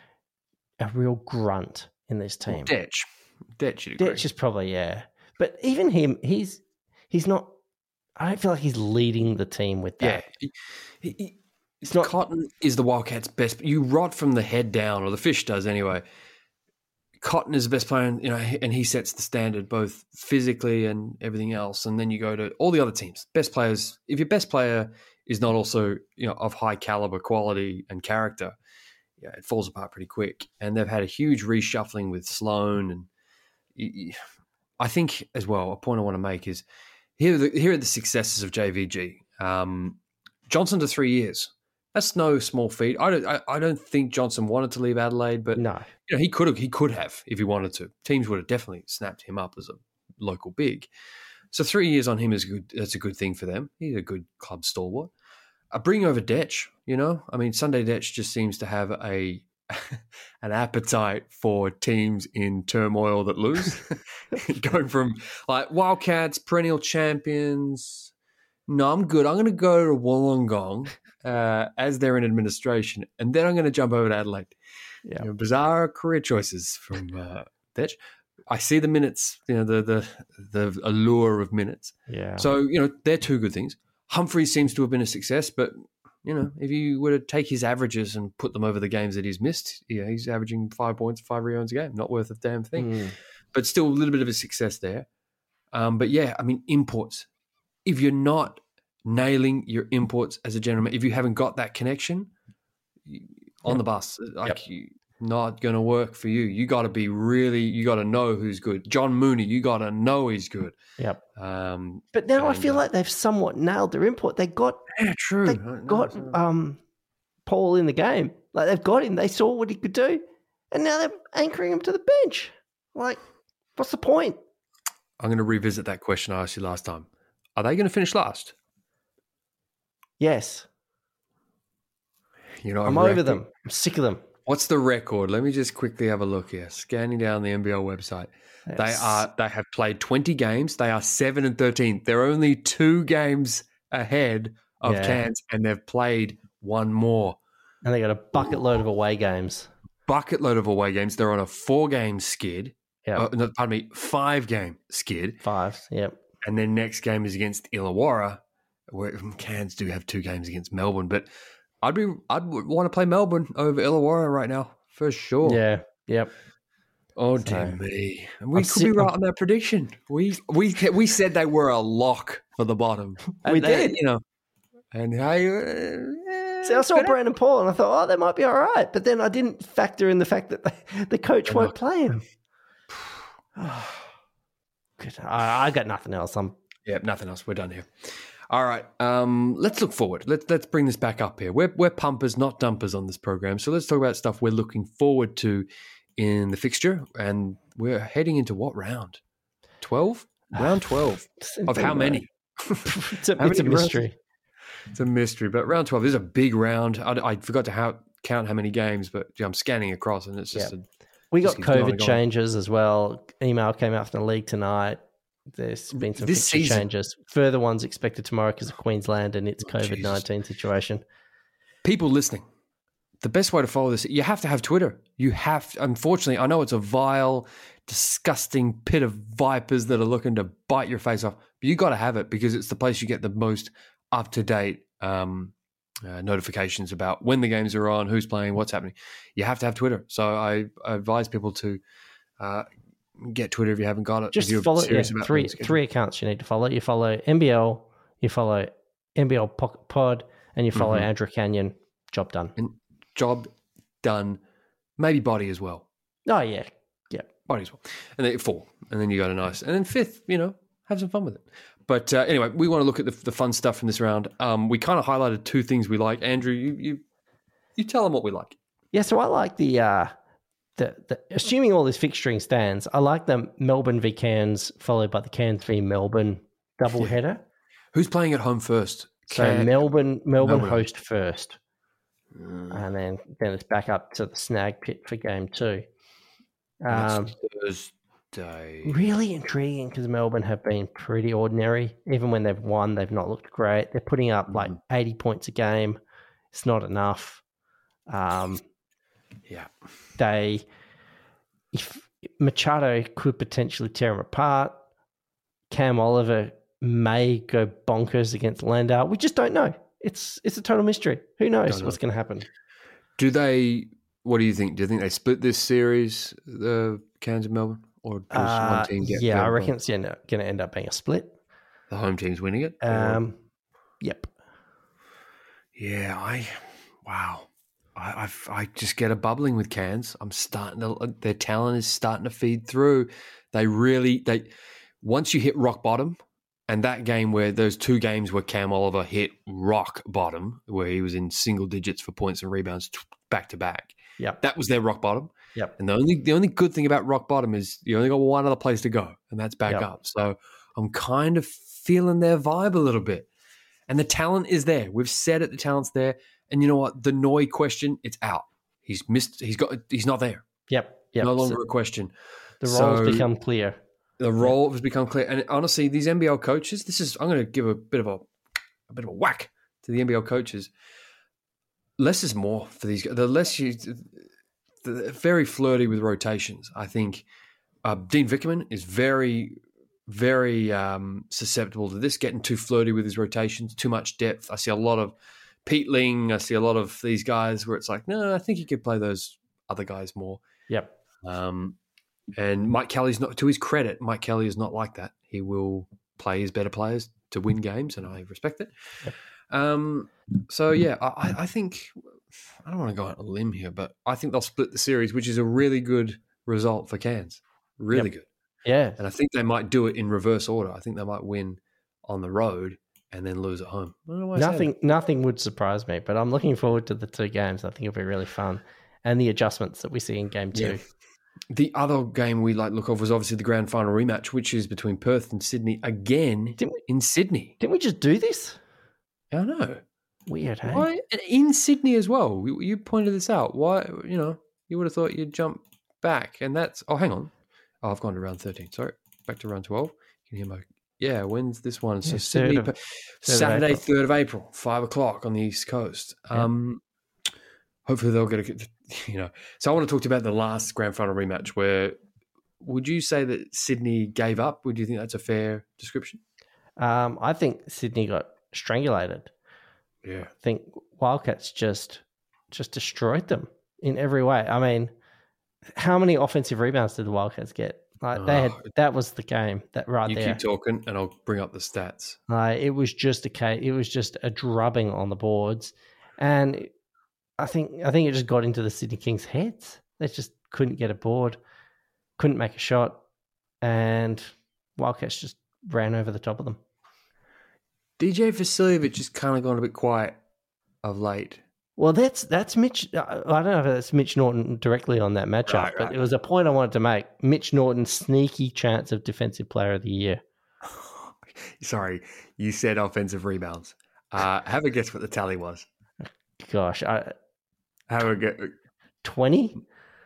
a real grunt in this team. Detch. Detch, you'd agree. Ditch is probably, yeah. But even him, he's he's not, I don't feel like he's leading the team with Yeah. that. He, he, he- It's not- Cotton is the Wildcats' best. You rot from the head down, or the fish does anyway. Cotton is the best player, and, you know, and he sets the standard both physically and everything else. And then you go to all the other teams. Best players. If your best player is not also, you know, of high caliber, quality, and character, yeah, it falls apart pretty quick. And they've had a huge reshuffling with Sloan, and y- y- I think as well. A point I want to make is here. Are the, here are the successes of J V G. Um, Johnson to three years. That's no small feat. I don't. I, I don't think Johnson wanted to leave Adelaide, but No. you know, he could have. He could have if he wanted to. Teams would have definitely snapped him up as a local big. So three years on him is good. That's a good thing for them. He's a good club stalwart. Uh, bring over Detch. You know, I mean, Sunday Detch just seems to have a an appetite for teams in turmoil that lose. Going from like Wildcats, perennial champions. No, I'm good. I'm going to go to Wollongong uh, as they're in administration, and then I'm going to jump over to Adelaide. Yeah. You know, bizarre career choices from uh, Detch. I see the minutes, you know, the the the allure of minutes. Yeah. So, you know, they're two good things. Humphreys seems to have been a success, but, you know, if you were to take his averages and put them over the games that he's missed, yeah, he's averaging five points, five rebounds a game. Not worth a damn thing. Mm. But still a little bit of a success there. Um, but, yeah, I mean, imports. If you're not nailing your imports as a gentleman, if you haven't got that connection, on Yep. the bus, like, Yep. you, not going to work for you. You got to be really, you got to know who's good. John Mooney, you got to know he's good. Yep. Um, But now I and, feel uh, like they've somewhat nailed their import. They got yeah, true. they No, got no. um, Paul in the game. Like they've got him. They saw what he could do, and now they're anchoring him to the bench. Like, what's the point? I'm going to revisit that question I asked you last time. Are they going to finish last? Yes, You know, I'm I over reckon- them. I'm sick of them. What's the record? Let me just quickly have a look here. Scanning down the N B L website. They Yes. are. They have played twenty games. They are seven and thirteen. They're only two games ahead of Yeah. Cairns, and they've played one more. and they got a bucket load of away games. Bucket load of away games. They're on a four-game skid. Yeah, Uh, no, pardon me, five-game skid. five. Yep. And then next game is against Illawarra, where Cairns do have two games against Melbourne. But I'd be, I'd want to play Melbourne over Illawarra right now for sure. Yeah. Yep. Oh So, dear me, and we I'm could si- be right on that prediction. We we we said they were a lock for the bottom. And We they- did. you know. And hey, uh, See, I saw but- Brandon Paul and I thought, oh, they might be all right. But then I didn't factor in the fact that the, the coach won't play him. Good. I, I got nothing else. I'm Yeah, nothing else. We're done here. All right. Um, let's look forward. Let's let's bring this back up here. We're we're pumpers, not dumpers on this program. So let's talk about stuff we're looking forward to in the fixture. And we're heading into what round? Twelve? Round twelve. Of how many? It's a, How it's a many rounds? mystery. It's a mystery. But round twelve is a big round. I, I forgot to how, count how many games, but yeah, I'm scanning across and it's just Yeah. a, We just got keeps going COVID and going. changes as well. Email came out from the league tonight. There's been some This fixture season- changes. Further ones expected tomorrow because of Queensland and its Oh, COVID nineteen situation. people listening. The best way to follow this, you have to have Twitter. You have, unfortunately, I know it's a vile, disgusting pit of vipers that are looking to bite your face off, but you got to have it because it's the place you get the most up to date um, uh, notifications about when the games are on, who's playing, what's happening. You have to have Twitter. So I, I advise people to uh, get Twitter if you haven't got it. Just if you're follow yeah, serious about three the schedule. three accounts you need to follow. You follow N B L, you follow N B L Pocket Pod, and you follow Mhm. Andrew Canyon. Job done. And job done. Maybe body as well. Oh yeah, yeah. Body as well. And then four. And then you got a nice. And then fifth, you know, have some fun with it. But uh, anyway, we want to look at the, the fun stuff from this round. Um, we kind of highlighted two things we like. Andrew, you you you tell them what we like. Yeah, so I like the uh the, the assuming all this fixturing stands, I like the Melbourne v Cairns followed by the Cairns v Melbourne double header. Who's playing at home first? So Can- Melbourne Melbourne Melbourne. host first. And then then it's back up to the snag pit for game two. Um, That's Thursday. really intriguing because Melbourne have been pretty ordinary. Even when they've won, they've not looked great. They're putting up like eighty points a game. It's not enough. Um, Yeah. they, if Machado could potentially tear them apart, Cam Oliver may go bonkers against Landau. We just don't know. It's it's a total mystery. Who knows Don't know. what's going to happen? Do they? What do you think? Do you think they split this series, the Cairns and Melbourne, or does Uh, one team get? yeah, I further reckon on? it's going to end up being a split. The home team's winning it. or- Um, yep. Yeah, I wow. I I've, I just get a bubbling with Cairns. I'm starting to their talent is starting to feed through. They really they once you hit rock bottom, and that game where those two games where Cam Oliver hit rock bottom, where he was in single digits for points and rebounds t- back to back. Yep. That was their rock bottom. Yep. And the only the only good thing about rock bottom is you only got one other place to go, and that's back Yep. up. So I'm kind of feeling their vibe a little bit. And the talent is there. We've said it, the talent's there. And you know what? The Noy question, it's out. He's missed. He's got. He's not there. Yep. Yep. No So longer a question. the roles So become clear. the role has become clear. And honestly, these N B L coaches. This is. I'm going to give a bit of a, a bit of a whack to the N B L coaches. Less is more for these guys. The less you, the very flirty with rotations. I think uh, Dean Vickerman is very, very um, susceptible to this, getting too flirty with his rotations, too much depth. I see a lot of Pete Ling. I see a lot of these guys where it's like, no, I think he could play those other guys more. Yep. Um, and Mike Kelly's not, to his credit, Mike Kelly is not like that. He will play his better players to win games, and I respect it. Yep. Um, so, yeah, I, I think, I don't want to go out on a limb here, but I think they'll split the series, which is a really good result for Cairns. Really Yep. good. Yeah. And I think they might do it in reverse order. I think they might win on the road and then lose at home. I don't know why I say Nothing that. nothing would surprise me, but I'm looking forward to the two games. I think it'll be really fun. And the adjustments that we see in game two. Yeah. The other game we like look of was obviously the grand final rematch, which is between Perth and Sydney again Didn't we, in Sydney. didn't we just do this? I know. Weird, hey? Why in Sydney as well? You, you pointed this out. Why? You know, you would have thought you'd jump back, and that's. Oh, hang on. Oh, I've gone to round thirteen. Sorry, back to round twelve. You can hear my. Yeah, when's this one? So Yeah, Sydney, third of- Saturday, April. third of April, five o'clock on the East Coast. Yeah. Um, hopefully they'll get a. You know, so I want to talk to you about the last grand final rematch. Where would you say that Sydney gave up? Would you think that's a fair description? Um, I think Sydney got strangulated. Yeah. I think Wildcats just just destroyed them in every way. I mean, how many offensive rebounds did the Wildcats get? Like they had, Oh. that was the game that right You there. keep talking, and I'll bring up the stats. Like it was just a case, it was just a drubbing on the boards, and I think I think it just got into the Sydney Kings' heads. They just couldn't get a board, couldn't make a shot, and Wildcats just ran over the top of them. D J Vasiljevic just kind of gone a bit quiet of late. Well, that's that's Mitch. I I don't know if that's Mitch Norton directly on that matchup, Right, but right. it was a point I wanted to make. Mitch Norton's sneaky chance of Defensive Player of the Year. Sorry, you said offensive rebounds. Uh, have a guess what the tally was. Gosh, I, Have a guess. twenty?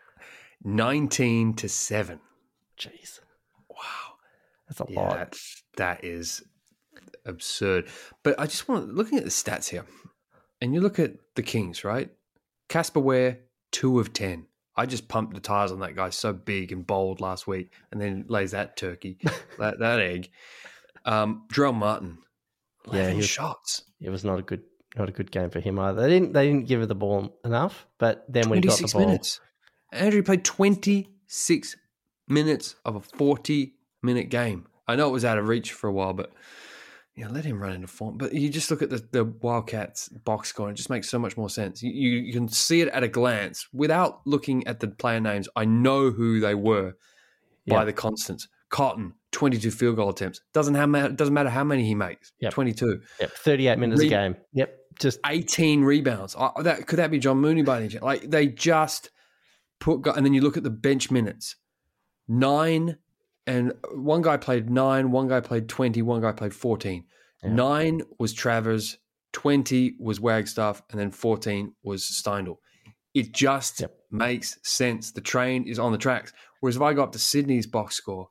nineteen to seven. Jeez, Wow. that's a Yeah, lot. that's, that is absurd. But I just want, looking at the stats here, and you look at the Kings, right? Casper Ware, two of ten. I just pumped the tires on that guy so big and bold last week, and then lays that turkey, that, that egg. Um, Drell Martin, Yeah, eleven he was- shots. It was not a good not a good game for him either. They didn't they didn't give her the ball enough, but then when he got the twenty-six ball, minutes. Andrew played twenty-six minutes of a forty-minute game. I know it was out of reach for a while, but yeah, let him run into form. But you just look at the, the Wildcats box score, and it just makes so much more sense. You, you, you can see it at a glance without looking at the player names. I know who they were by Yeah. the constants. Cotton, twenty-two field goal attempts. Doesn't have doesn't matter how many he makes. Yep. twenty-two. yep, thirty-eight minutes Re- a game. Yep, just eighteen rebounds. Oh, that could that be John Mooney by any chance? Like they just put, and then you look at the bench minutes, nine, and one guy played nine, one guy played twenty, one guy played fourteen. Yeah. Nine was Travers, twenty was Wagstaff, and then fourteen was Steindl. It just Yep. makes sense. The train is on the tracks. Whereas if I go up to Sydney's box score,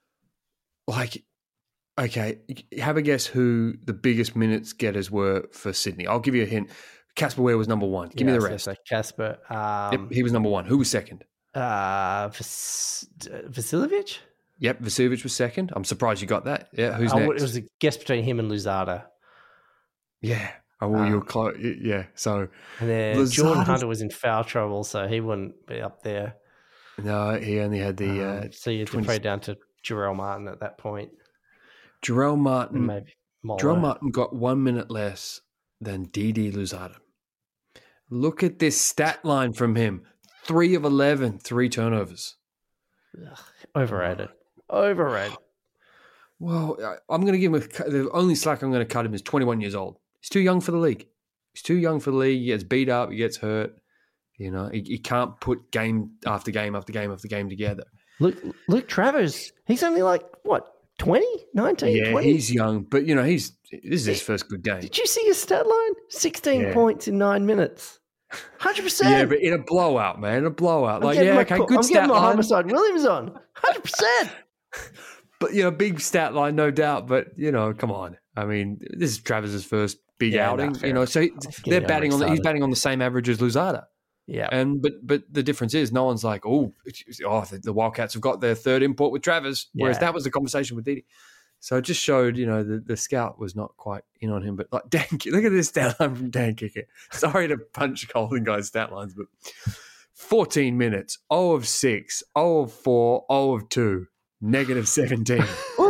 like, okay, have a guess who the biggest minutes getters were for Sydney. I'll give you a hint. Casper Ware was number one. Give yeah, me the so- rest. so Casper, um, Yep, he was number one. Who was second? uh, Vas- Vasiljevic. Yep, Vasiljevic was second. I'm surprised you got that. Yeah, who's I would- next? It was a guess between him and Luzada. Yeah. Oh, well, you were Um, close. Yeah. So, And then Luzada's- Jordan Hunter was in foul trouble, so he wouldn't be up there. no, he only had the uh, Um, so you had to twenty pray down to Jarrell Martin at that point, Jarrell and Martin. maybe Molo. Jarrell Martin got one minute less than Didi Luzada. Look at this stat line from him. Three of eleven, three turnovers. Ugh, overrated. Overrated. Well, I- I'm going to give him a, the only slack I'm going to cut him is twenty-one years old. He's too young for the league. He's too young for the league. He gets beat up. He gets hurt. You know, he, he can't put game after game after game after game together. Luke, Luke Travers, he's only like, what, twenty, nineteen, Yeah, twenty? he's young, but you know, he's this is his first good game. Did you see his stat line? sixteen Yeah. points in nine minutes. one hundred percent. Yeah, but in a blowout, man, a blowout. I'm Like, getting yeah, my, okay, co- good I'm stat getting my line, Homicide Williams on. one hundred percent. but you know, big stat line, no doubt. But you know, come on. I mean, this is Travis's first big Yeah, no, outing. fair you know, so he- enough. they're Getting batting on. The, he's overexcited. batting on the same average as Luzada. Yeah. And but but the difference is no one's like, oh, oh the, the Wildcats have got their third import with Travers, whereas Yeah. that was the conversation with Didi. So it just showed, you know, the, the scout was not quite in on him. But like Dan, look at this stat line from Dan Kicker. Sorry to punch Golden Guy's stat lines, but fourteen minutes, zero of six, zero of four, zero of two, negative seventeen.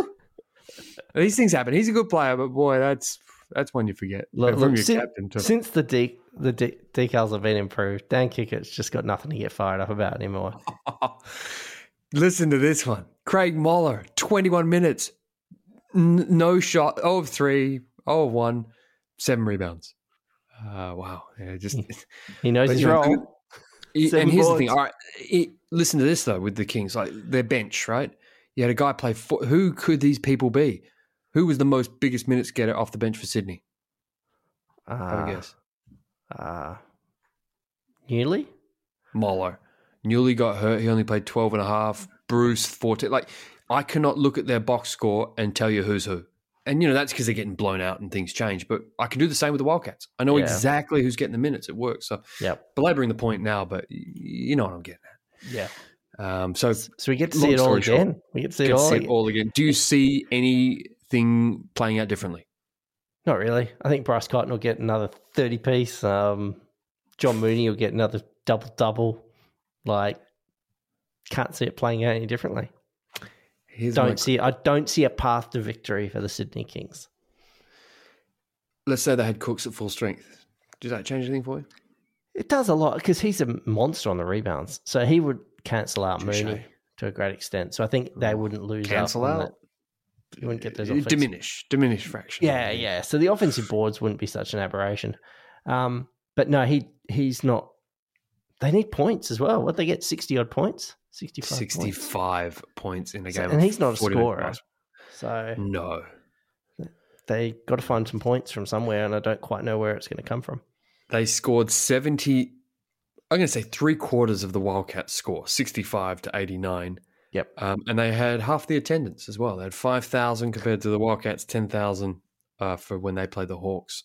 These things happen. He's a good player, but boy, that's that's one you forget. Look, from look, your since, captain to since the de- the de- decals have been improved, Dan Kickett's just got nothing to get fired up about anymore. Listen to this one. Craig Moller, twenty-one minutes. N- no shot, zero of three, zero of one, seven rebounds. Uh, wow. Yeah, just He knows But, his you know, role. he- Seven and here's boards. the thing. All right, he- listen to this though with the Kings, like their bench, right? You had a guy play. Four, who could these people be? Who was the most biggest minutes getter off the bench for Sydney? Have a Uh, guess. uh, Newley? Moller. Newley got hurt. He only played twelve and a half. Bruce, fourteen. Like, I cannot look at their box score and tell you who's who. And, you know, that's because they're getting blown out and things change. But I can do the same with the Wildcats. I know Yeah. exactly who's getting the minutes. It works. So, Yep. belaboring the point now, but y- you know what I'm getting at. Yeah. Um, so, So we get to Long see it all story short, again. We get to see it get to all see again. it all again. Do you see anything playing out differently? Not really. I think Bryce Cotton will get another thirty piece. Um, John Mooney will get another double double. Like, can't see it playing out any differently. Here's my- Don't see. I don't see a path to victory for the Sydney Kings. Let's say they had Cooks at full strength. Does that change anything for you? It does a lot because he's a monster on the rebounds. So he would cancel out Touche. Mooney to a great extent. So I think they wouldn't lose Cancel up on out? that. You wouldn't get those Uh, offensive. Diminish. Diminish fraction. Yeah, yeah. So the offensive boards wouldn't be such an aberration. Um, but no, he he's not. They need points as well. What they get? Sixty odd points. Sixty-five. Points. sixty-five points in a So- game. and of he's not a forty minute scorer. basketball. So No. they got to find some points from somewhere, and I don't quite know where it's going to come from. They scored seventy. I'm going to say three quarters of the Wildcats score, sixty-five to eighty-nine. Yep. Um, and they had half the attendance as well. They had five thousand compared to the Wildcats' ten thousand uh, for when they played the Hawks.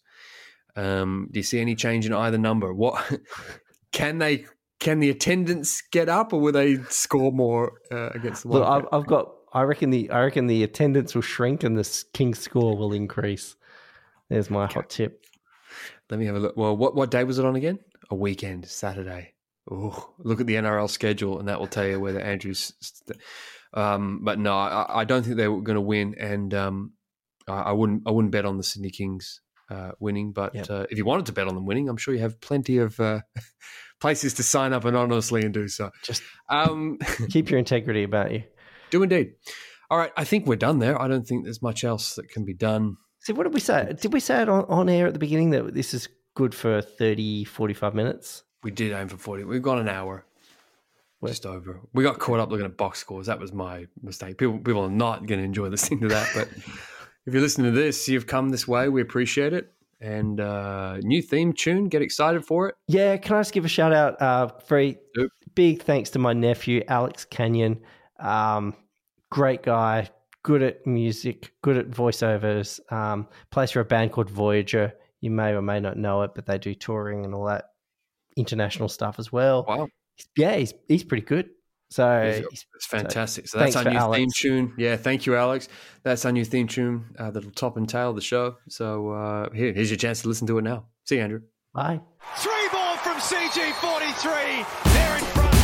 Um, do you see any change in either number? What can they? Can the attendance get up, or will they score more uh, against the Look, Wildcats? I've, I've got. I reckon the. I reckon the attendance will shrink and the Kings score will increase. There's my hot tip. Let me have a look. Well, what, what day was it on again? A weekend, Saturday. Oh, look at the N R L schedule, and that will tell you whether Andrews. St- um, but no, I, I don't think they were going to win, and um, I, I wouldn't. I wouldn't bet on the Sydney Kings uh, winning. But Yep. uh, if you wanted to bet on them winning, I'm sure you have plenty of uh, places to sign up anonymously and do so. Just Um, keep your integrity about you. do indeed. All right, I think we're done there. I don't think there's much else that can be done. See, what did we say? Did we say it on, on air at the beginning that this is good for thirty, forty-five minutes? We did aim for forty. We've got an hour. Just over. We got caught up looking at box scores. That was my mistake. People people are not going to enjoy listening to that. But if you're listening to this, you've come this way. We appreciate it. And uh, new theme tune. Get excited for it. Yeah, can I just give a shout out? Uh, very Yep. big thanks to my nephew, Alex Kenyon. Um, great guy, good at music, good at voiceovers. Um, plays for a band called Voyager. You may or may not know it, but they do touring and all that international stuff as well. Wow. Yeah, he's he's pretty good. So It's, he's, it's fantastic. So, that's thanks our for new Alex. theme tune. Yeah, thank you, Alex. That's our new theme tune uh, that'll top and tail the show. So uh, here, here's your chance to listen to it now. See you, Andrew. bye. Three ball from C G forty-three. They're in front.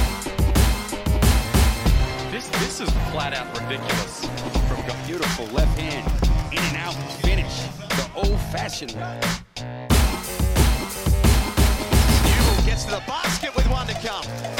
This this is flat out ridiculous. From a beautiful left hand, in and out finish, the old-fashioned way. Newell gets to the basket with one to come.